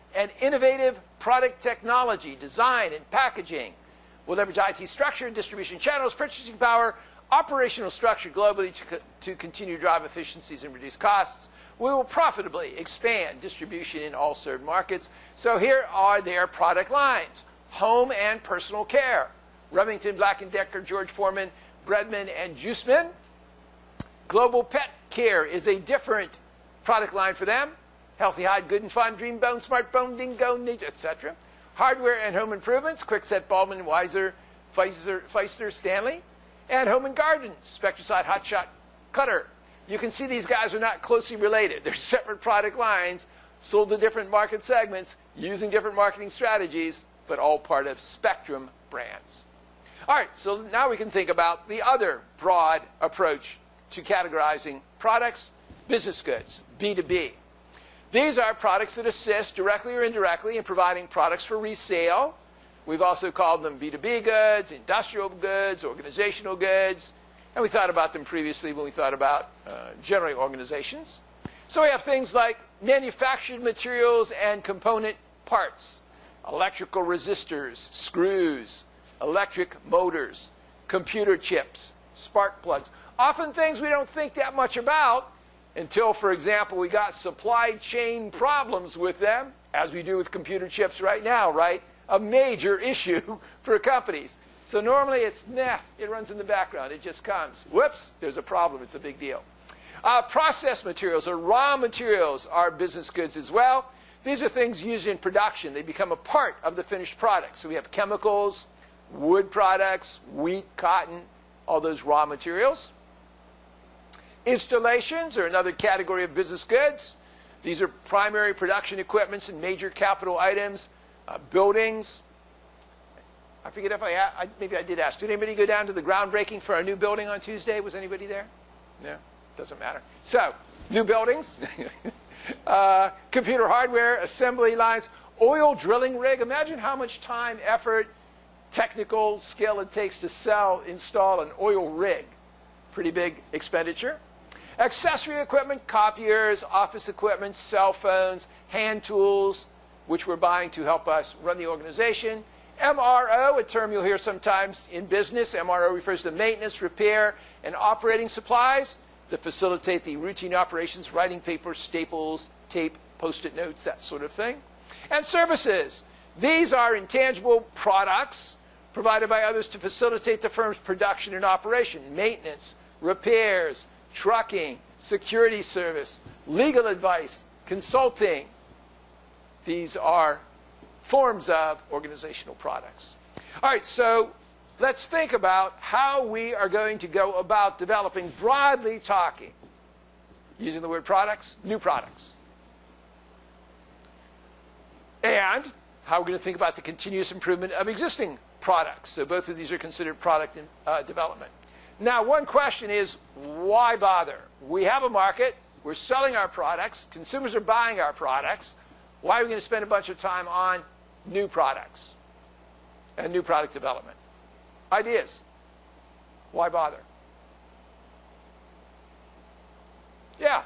Speaker 1: and innovative product technology, design, and packaging. We'll leverage IT structure, distribution channels, purchasing power, operational structure globally to continue to drive efficiencies and reduce costs. We will profitably expand distribution in all served markets. So here are their product lines. Home and personal care. Remington, Black & Decker, George Foreman, Bredman, and Juiceman. Global Pet Care is a different product line for them. Healthy Hide, Good and Fun, Dream Bone, Smart Bone, Dingo, Ninja, etc. Hardware and Home Improvements, Kwikset, Baldwin, Weiser, Feister, Stanley. And Home and Garden, Spectracide, Hot Shot, Cutter. You can see these guys are not closely related. They're separate product lines, sold to different market segments, using different marketing strategies, but all part of Spectrum brands. All right, so now we can think about the other broad approach to categorizing products, business goods, B2B. These are products that assist directly or indirectly in providing products for resale. We've also called them B2B goods, industrial goods, organizational goods, and we thought about them previously when we thought about generally organizations. So we have things like manufactured materials and component parts, electrical resistors, screws, electric motors, computer chips, spark plugs. Often things we don't think that much about until, for example, we got supply chain problems with them, as we do with computer chips right now, right? A major issue for companies. So normally it's, it runs in the background. It just comes. Whoops, there's a problem. It's a big deal. Process materials or raw materials are business goods as well. These are things used in production. They become a part of the finished product. So we have chemicals, wood products, wheat, cotton, all those raw materials. Installations are another category of business goods. These are primary production equipments and major capital items, buildings. I forget if maybe I did ask. Did anybody go down to the groundbreaking for our new building on Tuesday? Was anybody there? No, doesn't matter. So, new buildings, computer hardware, assembly lines, oil drilling rig. Imagine how much time, effort, technical skill it takes to install an oil rig. Pretty big expenditure. Accessory equipment, copiers, office equipment, cell phones, hand tools, which we're buying to help us run the organization. MRO, a term you'll hear sometimes in business. MRO refers to maintenance, repair, and operating supplies that facilitate the routine operations, writing paper, staples, tape, post-it notes, that sort of thing. And services. These are intangible products provided by others to facilitate the firm's production and operation, maintenance, repairs, trucking, security service, legal advice, consulting. These are forms of organizational products. All right, so let's think about how we are going to go about developing, broadly talking, using the word products, new products. And how we're going to think about the continuous improvement of existing products. So both of these are considered product development. Now, one question is, why bother? We have a market. We're selling our products. Consumers are buying our products. Why are we going to spend a bunch of time on new products and new product development? Ideas. Why bother? Yeah.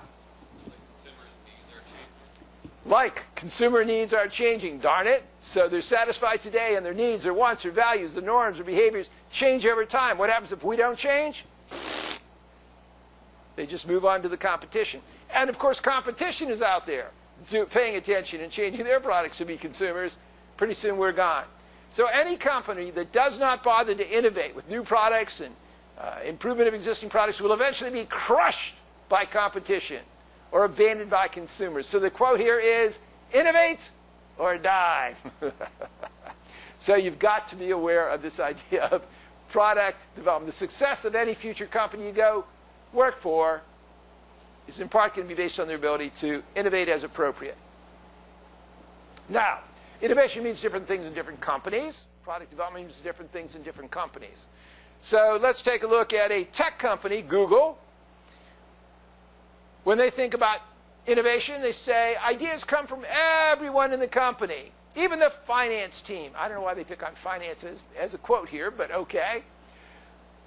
Speaker 1: Like consumer needs are changing, darn it. So they're satisfied today, and their needs, their wants, their values, their norms, their behaviors change over time. What happens if we don't change? They just move on to the competition. And of course, competition is out there paying attention and changing their products to be consumers. Pretty soon we're gone. So any company that does not bother to innovate with new products and improvement of existing products will eventually be crushed by competition or abandoned by consumers. So the quote here is, innovate or die. So you've got to be aware of this idea of product development. The success of any future company you go work for is in part going to be based on their ability to innovate as appropriate. Now, innovation means different things in different companies. Product development means different things in different companies. So let's take a look at a tech company, Google. When they think about innovation, they say ideas come from everyone in the company, even the finance team. I don't know why they pick on finance as a quote here, but okay.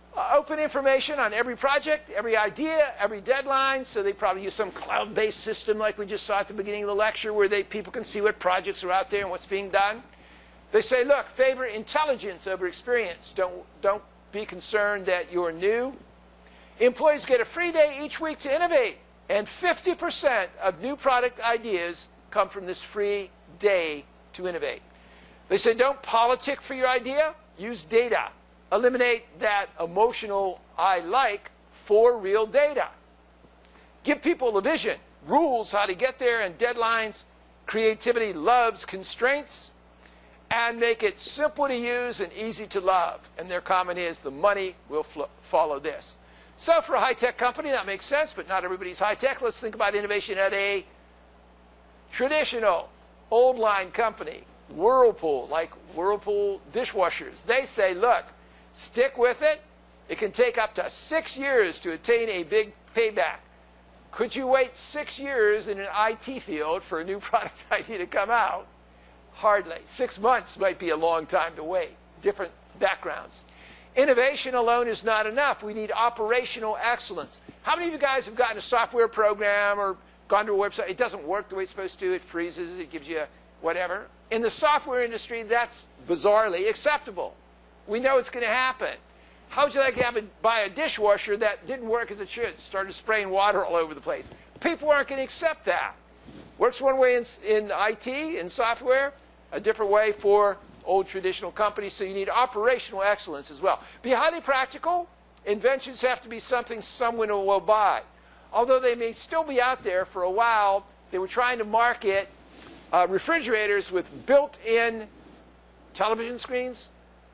Speaker 1: Open information on every project, every idea, every deadline. So they probably use some cloud-based system like we just saw at the beginning of the lecture where people can see what projects are out there and what's being done. They say, look, favor intelligence over experience. Don't be concerned that you're new. Employees get a free day each week to innovate. And 50% of new product ideas come from this free day to innovate. They say, don't politic for your idea. Use data. Eliminate that emotional I like for real data. Give people a vision, rules how to get there, and deadlines. Creativity loves constraints. And make it simple to use and easy to love. And their comment is the money will follow this. So for a high-tech company, that makes sense, but not everybody's high-tech. Let's think about innovation at a traditional, old-line company. Whirlpool, like Whirlpool dishwashers. They say, look, stick with it. It can take up to 6 years to attain a big payback. Could you wait 6 years in an IT field for a new product idea to come out? Hardly. 6 months might be a long time to wait. Different backgrounds. Innovation alone is not enough. We need operational excellence. How many of you guys have gotten a software program or gone to a website? It doesn't work the way it's supposed to. It freezes. It gives you whatever. In the software industry, that's bizarrely acceptable. We know it's going to happen. How would you like to buy a dishwasher that didn't work as it should? Started spraying water all over the place. People aren't going to accept that. Works one way in IT, in software, a different way for old traditional companies. So you need operational excellence as well. Be highly practical. Inventions have to be something someone will buy. Although they may still be out there for a while, they were trying to market refrigerators with built-in television screens.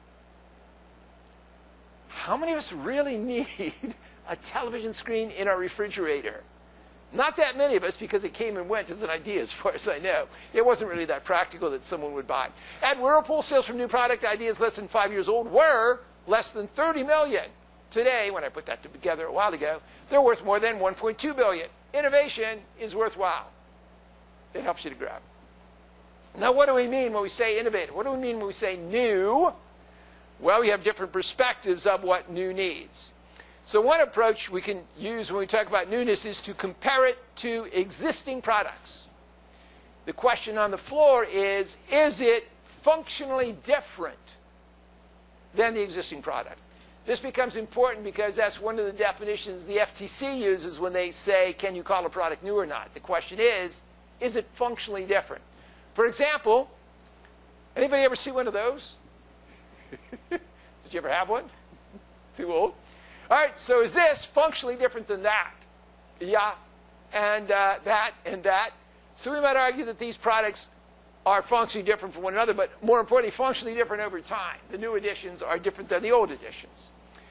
Speaker 1: How many of us really need a television screen in our refrigerator? Not that many of us, because it came and went as an idea as far as I know. It wasn't really that practical that someone would buy. At Whirlpool, sales from new product ideas less than 5 years old were less than 30 million. Today, when I put that together a while ago, they're worth more than 1.2 billion. Innovation is worthwhile. It helps you to grab. Now, what do we mean when we say innovative? What do we mean when we say new? Well, we have different perspectives of what new needs. So one approach we can use when we talk about newness is to compare it to existing products. The question on the floor is it functionally different than the existing product? This becomes important because that's one of the definitions the FTC uses when they say, can you call a product new or not? The question is it functionally different? For example, anybody ever see one of those? Did you ever have one? Too old? All right, so is this functionally different than that? Yeah, and that, and that. So we might argue that these products are functionally different from one another, but more importantly, functionally different over time. The new editions are different than the old editions.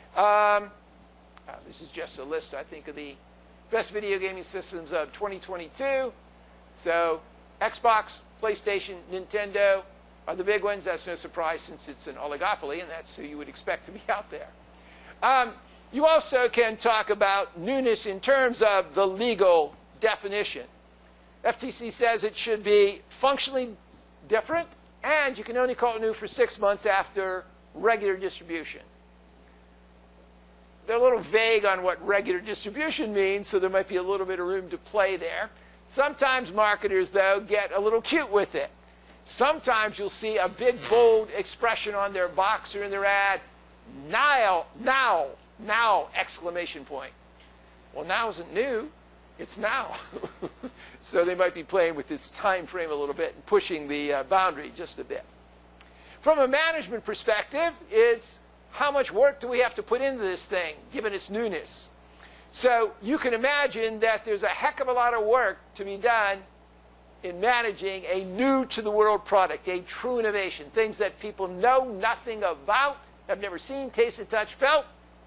Speaker 1: This is just a list, I think, of the best video gaming systems of 2022. So Xbox, PlayStation, Nintendo are the big ones. That's no surprise since it's an oligopoly, and that's who you would expect to be out there. You also can talk about newness in terms of the legal definition. FTC says it should be functionally different, and you can only call it new for 6 months after regular distribution. They're a little vague on what regular distribution means, so there might be a little bit of room to play there. Sometimes marketers, though, get a little cute with it. Sometimes you'll see a big, bold expression on their box or in their ad, now, exclamation point. Well, now isn't new. It's now. So they might be playing with this time frame a little bit and pushing the boundary just a bit. From a management perspective, it's how much work do we have to put into this thing, given its newness? So you can imagine that there's a heck of a lot of work to be done in managing a new-to-the-world product, a true innovation, things that people know nothing about, have never seen, tasted, touched, felt.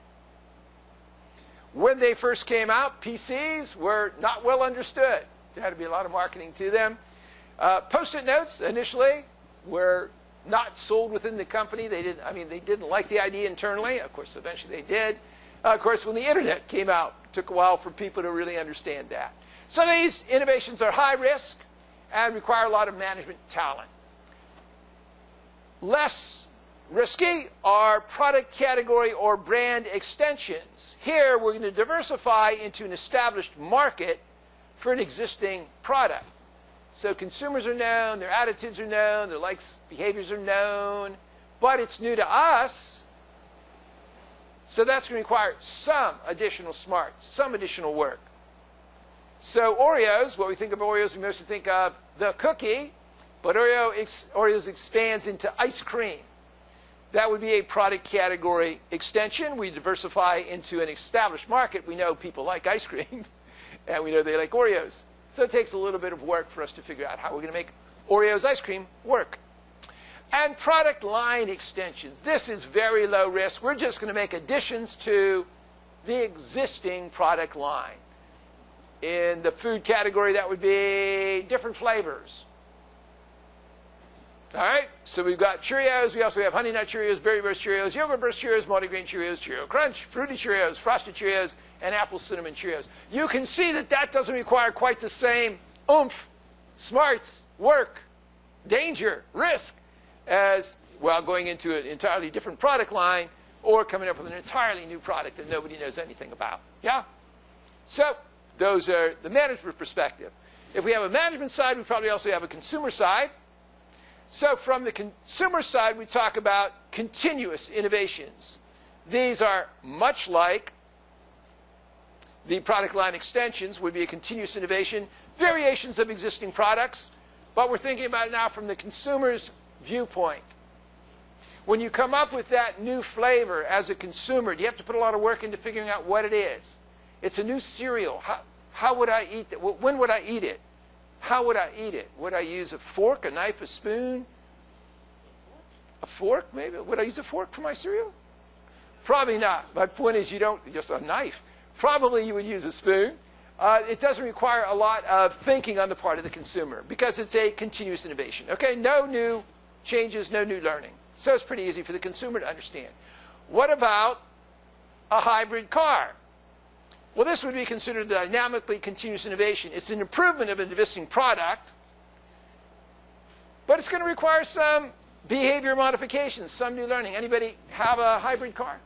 Speaker 1: When they first came out, PCs were not well understood. There had to be a lot of marketing to them. Post-it notes initially were not sold within the company. They didn't like the idea internally. Of course, eventually they did. Of course, when the internet came out, it took a while for people to really understand that. So these innovations are high risk and require a lot of management talent. Less risky are product category or brand extensions. Here, we're going to diversify into an established market for an existing product. So consumers are known, their attitudes are known, their likes, behaviors are known, but it's new to us. So that's going to require some additional smarts, some additional work. So Oreos, what we think of Oreos, we mostly think of the cookie, but Oreos expands into ice cream. That would be a product category extension. We diversify into an established market. We know people like ice cream, and we know they like Oreos. So it takes a little bit of work for us to figure out how we're going to make Oreos ice cream work. And product line extensions. This is very low risk. We're just going to make additions to the existing product line. In the food category, that would be different flavors. All right, so we've got Cheerios. We also have Honey Nut Cheerios, Berry Burst Cheerios, Yogurt Burst Cheerios, Multigrain Cheerios, Cheerio Crunch, Fruity Cheerios, Frosted Cheerios, and Apple Cinnamon Cheerios. You can see that that doesn't require quite the same oomph, smarts, work, danger, risk as, well, going into an entirely different product line or coming up with an entirely new product that nobody knows anything about. Yeah? So those are the management perspective. If we have a management side, we probably also have a consumer side. So from the consumer side, we talk about continuous innovations. These are much like the product line extensions would be a continuous innovation, variations of existing products, but we're thinking about it now from the consumer's viewpoint. When you come up with that new flavor as a consumer, do you have to put a lot of work into figuring out what it is? It's a new cereal. How would I eat it? When would I eat it? How would I eat it? Would I use a fork, a knife, a spoon? A fork, maybe? Would I use a fork for my cereal? Probably not. My point is you don't, just a knife. Probably you would use a spoon. It doesn't require a lot of thinking on the part of the consumer because it's a continuous innovation. Okay, no new changes, no new learning. So it's pretty easy for the consumer to understand. What about a hybrid car? Well, this would be considered a dynamically continuous innovation. It's an improvement of an existing product, but it's going to require some behavior modifications, some new learning. Anybody have a hybrid car?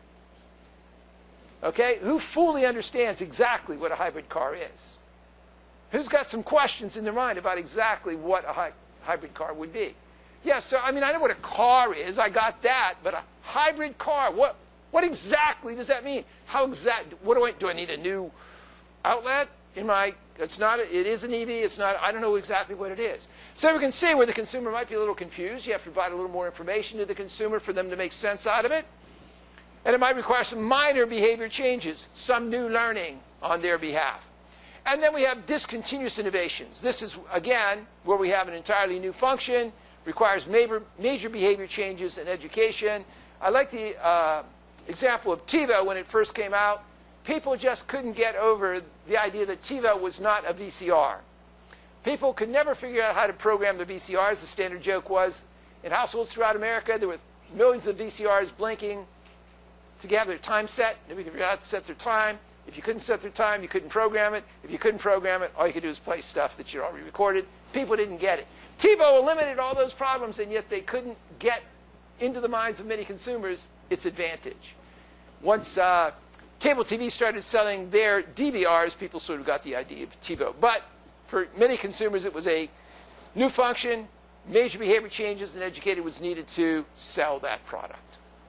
Speaker 1: Okay, who fully understands exactly what a hybrid car is? Who's got some questions in their mind about exactly what a hybrid car would be? Yeah, so I mean, I know what a car is. I got that, but a hybrid car, what exactly does that mean? How exact? Do I need a new outlet in my? It's not. It is an EV. It's not. I don't know exactly what it is. So we can see where the consumer might be a little confused. You have to provide a little more information to the consumer for them to make sense out of it, and it might require some minor behavior changes, some new learning on their behalf. And then we have discontinuous innovations. This is again where we have an entirely new function, requires major behavior changes in education. I like the example of TiVo when it first came out. People just couldn't get over the idea that TiVo was not a VCR. People could never figure out how to program the VCRs. The standard joke was in households throughout America, there were millions of VCRs blinking to have their time set. Nobody could figure out how to set their time. If you couldn't set their time, you couldn't program it. If you couldn't program it, all you could do is play stuff that you'd already recorded. People didn't get it. TiVo eliminated all those problems, and yet they couldn't get into the minds of many consumers its advantage. Once cable TV started selling their DVRs, people sort of got the idea of TiVo. But for many consumers, it was a new function, major behavior changes, and educated was needed to sell that product.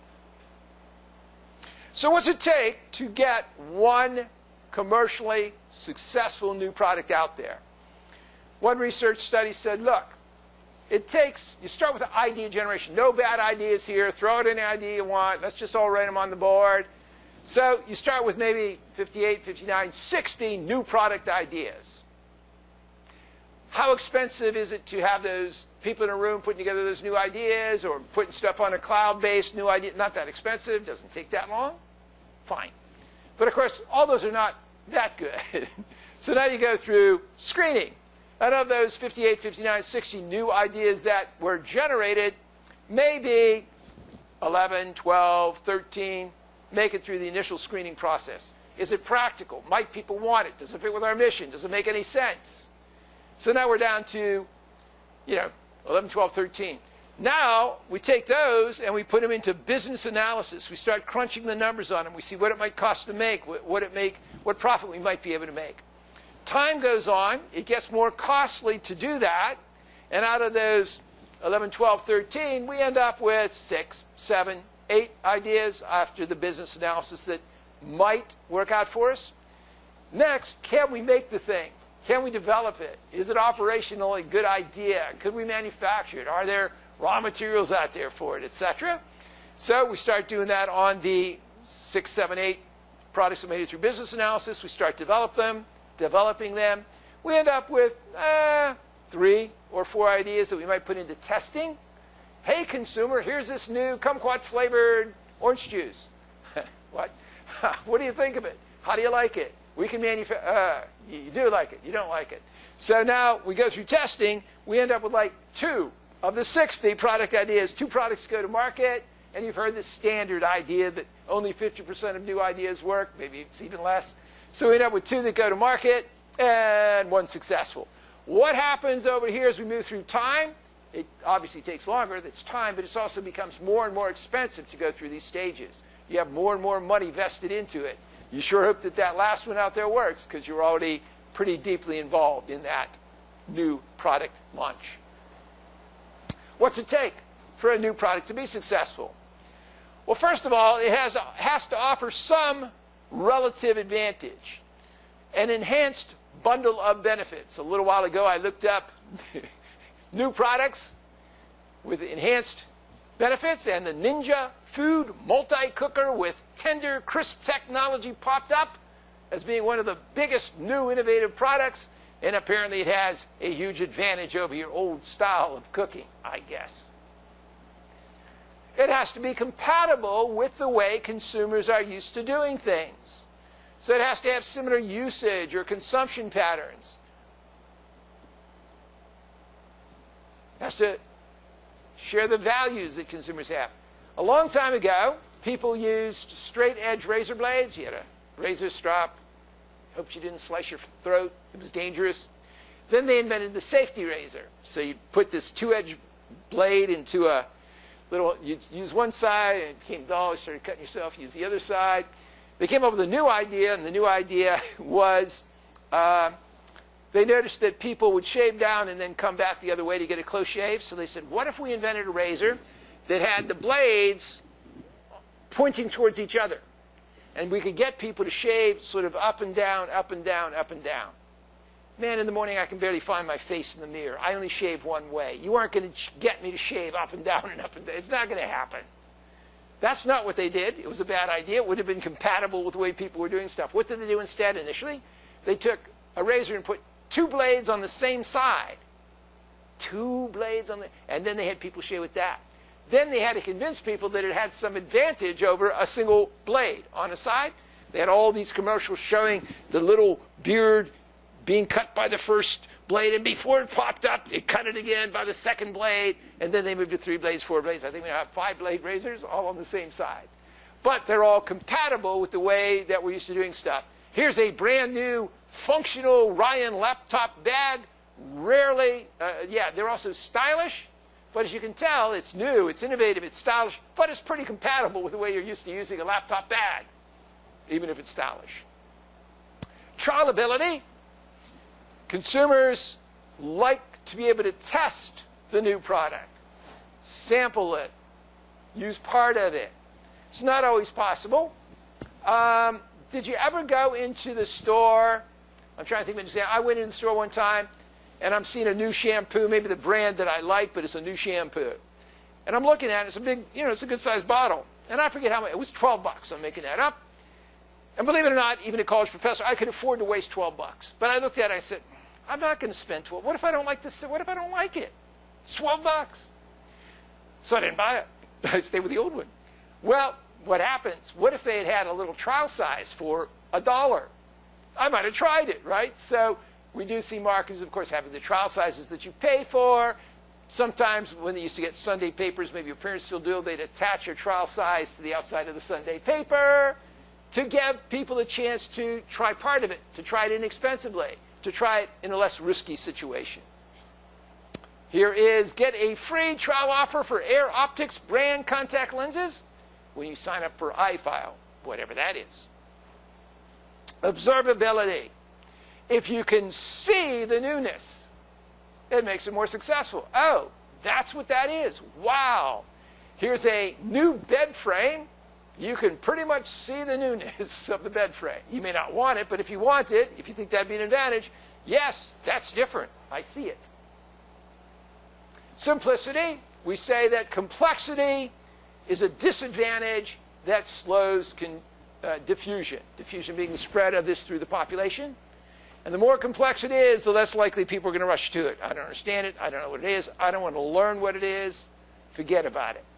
Speaker 1: So what's it take to get one commercially successful new product out there? One research study said, look, it takes, you start with the idea generation. No bad ideas here. Throw out any idea you want. Let's just all write them on the board. So you start with maybe 58, 59, 60 new product ideas. How expensive is it to have those people in a room putting together those new ideas or putting stuff on a cloud-based new idea? Not that expensive. Doesn't take that long. Fine. But, of course, all those are not that good. So now you go through screening. And of those 58, 59, 60 new ideas that were generated, maybe 11, 12, 13 make it through the initial screening process. Is it practical? Might people want it? Does it fit with our mission? Does it make any sense? So now we're down to, 11, 12, 13. Now we take those and we put them into business analysis. We start crunching the numbers on them. We see what it might cost to make, what profit we might be able to make. Time goes on. It gets more costly to do that. And out of those 11, 12, 13, we end up with 6, 7, 8 ideas after the business analysis that might work out for us. Next, can we make the thing? Can we develop it? Is it operationally a good idea? Could we manufacture it? Are there raw materials out there for it, etc.? So we start doing that on the 6, 7, 8 products that made it through business analysis. We start developing them. We end up with 3 or 4 ideas that we might put into testing. Hey, consumer, here's this new kumquat flavored orange juice. What? What do you think of it? How do you like it? We can manufacture. You do like it. You don't like it. So now we go through testing. We end up with like 2 of the 60 product ideas. 2 products go to market. And you've heard this standard idea that only 50% of new ideas work. Maybe it's even less. So we end up with 2 that go to market and 1 successful. What happens over here as we move through time? It obviously takes longer. That's time. But it also becomes more and more expensive to go through these stages. You have more and more money vested into it. You sure hope that that last one out there works because you're already pretty deeply involved in that new product launch. What's it take for a new product to be successful? Well, first of all, it has to offer some relative advantage, an enhanced bundle of benefits. A little while ago, I looked up new products with enhanced benefits, and the Ninja Food Multi-Cooker with Tender Crisp technology popped up as being one of the biggest new innovative products, and apparently it has a huge advantage over your old style of cooking, I guess. It has to be compatible with the way consumers are used to doing things. So it has to have similar usage or consumption patterns. It has to share the values that consumers have. A long time ago, people used straight edge razor blades. You had a razor strop. Hoped you didn't slice your throat. It was dangerous. Then they invented the safety razor. So you put this 2-edge blade into a little, you'd use one side and it became dull. You started cutting yourself, use the other side. They came up with a new idea, and the new idea was they noticed that people would shave down and then come back the other way to get a close shave. So they said, what if we invented a razor that had the blades pointing towards each other? And we could get people to shave sort of up and down, up and down, up and down. Man, in the morning I can barely find my face in the mirror. I only shave one way. You aren't going to get me to shave up and down and up and down. It's not going to happen. That's not what they did. It was a bad idea. It would have been compatible with the way people were doing stuff. What did they do instead initially? They took a razor and put 2 blades on the same side. 2 blades on the, and then they had people shave with that. Then they had to convince people that it had some advantage over a single blade on a side. They had all these commercials showing the little beard being cut by the first blade, and before it popped up, it cut it again by the second blade, and then they moved to 3 blades, 4 blades. I think we now have 5-blade razors, all on the same side. But they're all compatible with the way that we're used to doing stuff. Here's a brand new functional Ryan laptop bag. Rarely, they're also stylish, but as you can tell, it's new, it's innovative, it's stylish, but it's pretty compatible with the way you're used to using a laptop bag, even if it's stylish. Trialability. Consumers like to be able to test the new product, sample it, use part of it. It's not always possible. Did you ever go into the store? I'm trying to think of an example. I went in the store one time, and I'm seeing a new shampoo, maybe the brand that I like, but it's a new shampoo. And I'm looking at it. It's a big, it's a good-sized bottle. And I forget how much. It was $12. I'm making that up. And believe it or not, even a college professor, I could afford to waste $12. But I looked at it, I said, I'm not going to spend $12. What if I don't like this? What if I don't like it? It's $12. So I didn't buy it. I stayed with the old one. Well, what happens? What if they had had a little trial size for $1? I might have tried it, right? So we do see marketers, of course, having the trial sizes that you pay for. Sometimes when they used to get Sunday papers, maybe your parents still do, they'd attach your trial size to the outside of the Sunday paper to give people a chance to try part of it, to try it inexpensively, to try it in a less risky situation. Here is get a free trial offer for Air Optics brand contact lenses when you sign up for iFile, whatever that is. Observability. If you can see the newness, it makes it more successful. Oh, that's what that is. Wow. Here's a new bed frame. You can pretty much see the newness of the bed frame. You may not want it, but if you want it, if you think that'd be an advantage, yes, that's different. I see it. Simplicity. We say that complexity is a disadvantage that slows diffusion. Diffusion being the spread of this through the population. And the more complex it is, the less likely people are going to rush to it. I don't understand it. I don't know what it is. I don't want to learn what it is. Forget about it.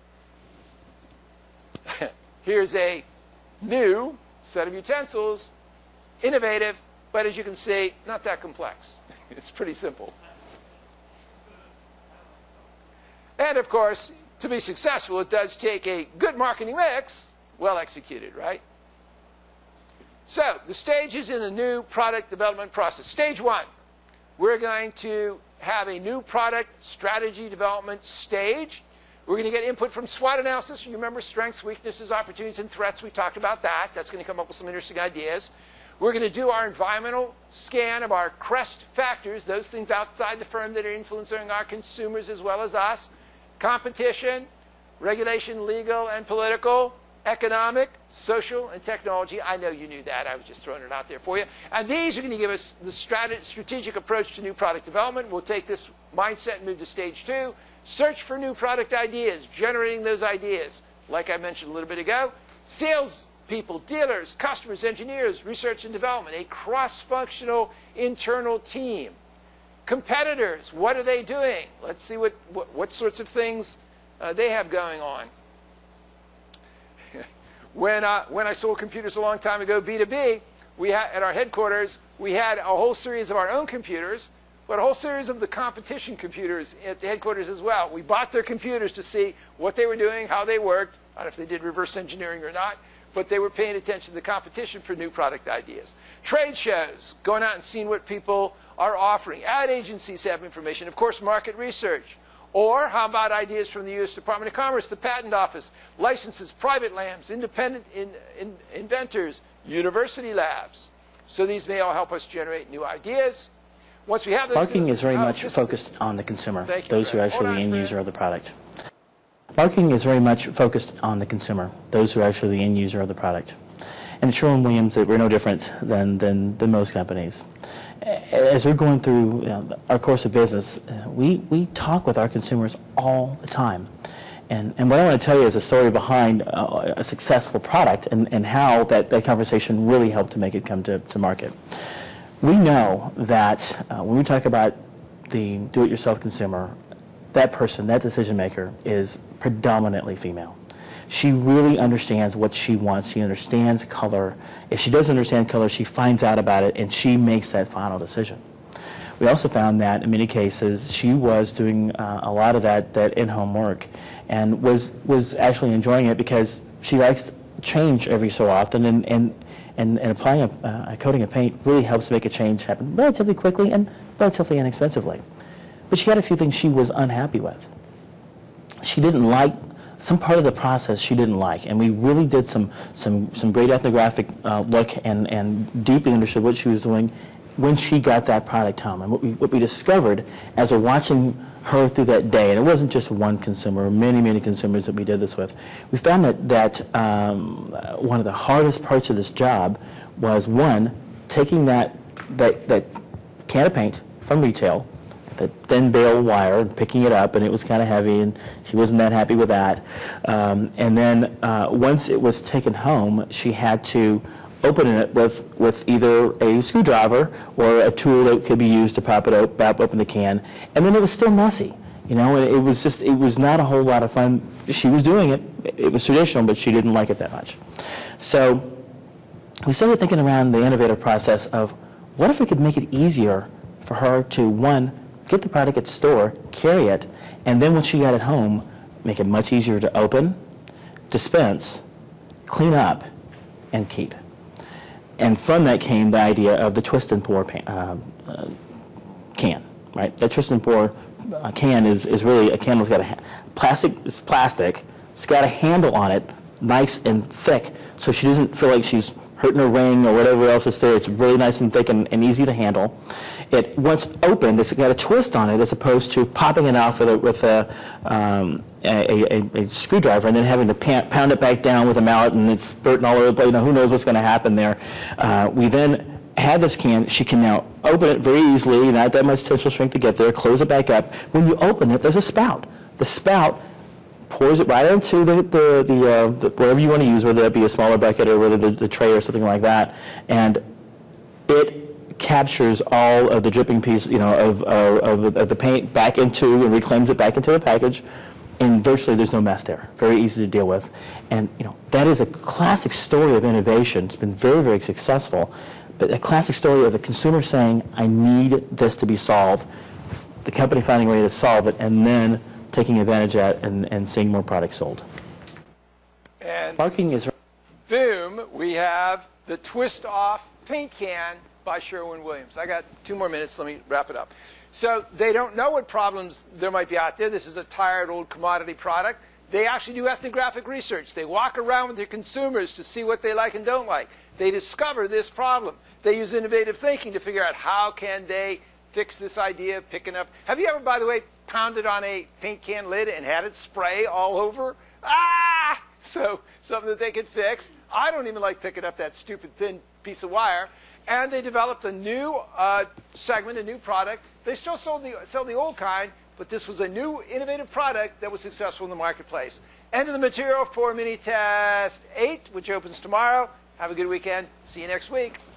Speaker 1: Here's a new set of utensils. Innovative, but as you can see, not that complex. It's pretty simple. And of course, to be successful, it does take a good marketing mix, well executed, right? So, the stages in the new product development process. Stage 1, we're going to have a new product strategy development stage. We're going to get input from SWOT analysis. You remember strengths, weaknesses, opportunities, and threats. We talked about that. That's going to come up with some interesting ideas. We're going to do our environmental scan of our CREST factors, those things outside the firm that are influencing our consumers as well as us. Competition, regulation, legal and political, economic, social, and technology. I know you knew that. I was just throwing it out there for you. And these are going to give us the strategic approach to new product development. We'll take this mindset and move to stage 2. Search for new product ideas, generating those ideas. Like I mentioned a little bit ago, sales people, dealers, customers, engineers, research and development, a cross-functional internal team. Competitors, what are they doing? Let's see what sorts of things they have going on. When I sold computers a long time ago, B2B, at our headquarters, we had a whole series of our own computers, but a whole series of the competition computers at the headquarters as well. We bought their computers to see what they were doing, how they worked. I don't know if they did reverse engineering or not, but they were paying attention to the competition for new product ideas. Trade shows, going out and seeing what people are offering. Ad agencies have information. Of course, market research. Or how about ideas from the U.S. Department of Commerce, the Patent Office, licenses, private labs, independent inventors, university labs. So these may all help us generate new ideas. Once we have those
Speaker 10: Marketing is very much focused on the consumer,
Speaker 1: Thank you,
Speaker 10: those who are
Speaker 1: Fred.
Speaker 10: actually
Speaker 1: Hold
Speaker 10: the
Speaker 1: on,
Speaker 10: end
Speaker 1: Fred.
Speaker 10: user of the product. Marketing is very much focused on the consumer, those who are actually the end user of the product. And at Sherwin-Williams, we're no different than most companies. As we're going through our course of business, we talk with our consumers all the time. And what I want to tell you is a story behind a successful product and how that conversation really helped to make it come to market. We know that when we talk about the do-it-yourself consumer, that person, that decision maker, is predominantly female. She really understands what she wants. She understands color. If she doesn't understand color, she finds out about it and she makes that final decision. We also found that in many cases she was doing a lot of that in-home work and was actually enjoying it because she likes change every so often, and applying a coating of paint really helps make a change happen relatively quickly and relatively inexpensively. But she had a few things she was unhappy with. She didn't like some part of the process she didn't like, and we really did some great ethnographic look and deeply understood what she was doing when she got that product home. And what we discovered as we're watching her through that day, and it wasn't just one consumer, many consumers that we did this with, we found that one of the hardest parts of this job was, one, taking that can of paint from retail, the thin bale wire, and picking it up, and it was kind of heavy, and she wasn't that happy with that. And then once it was taken home, she had to open it with either a screwdriver or a tool that could be used to pop open the can, and then it was still messy. You know, it was not a whole lot of fun. She was doing it. It was traditional, but she didn't like it that much. So we started thinking around the innovative process of what if we could make it easier for her to, one, get the product at the store, carry it, and then when she got it home, make it much easier to open, dispense, clean up, and keep. And from that came the idea of the twist and pour can, right? That twist and pour can is really a can that's got it's plastic. It's got a handle on it, nice and thick, so she doesn't feel like she's hurting her ring or whatever else is there. It's really nice and thick and easy to handle. It, once opened, it's got a twist on it as opposed to popping it out with a screwdriver and then having to pound it back down with a mallet, and it's spurting all over the place. You know, who knows what's going to happen there. We then have this can. She can now open it very easily, not that much tensile strength to get there, close it back up. When you open it, there's a spout. The spout pours it right into the whatever you want to use, whether that be a smaller bucket or whether the tray or something like that, and it captures all of the dripping piece, you know, of the paint back into and reclaims it back into the package, and virtually there's no mess there. Very easy to deal with, and you know that is a classic story of innovation. It's been very, very successful, but a classic story of the consumer saying, "I need this to be solved," the company finding a way to solve it, and then taking advantage of that and seeing more products sold.
Speaker 1: And
Speaker 10: Parking is...
Speaker 1: boom, we have the Twist Off paint can by Sherwin-Williams. I got 2 more minutes. Let me wrap it up. So they don't know what problems there might be out there. This is a tired old commodity product. They actually do ethnographic research. They walk around with their consumers to see what they like and don't like. They discover this problem. They use innovative thinking to figure out how can they fix this idea of picking up. Have you ever, by the way, pounded on a paint can lid and had it spray all over? Ah! So something that they could fix. I don't even like picking up that stupid thin piece of wire. And they developed a new segment, a new product. They still sell the old kind, but this was a new innovative product that was successful in the marketplace. End of the material for mini test 8, which opens tomorrow. Have a good weekend. See you next week.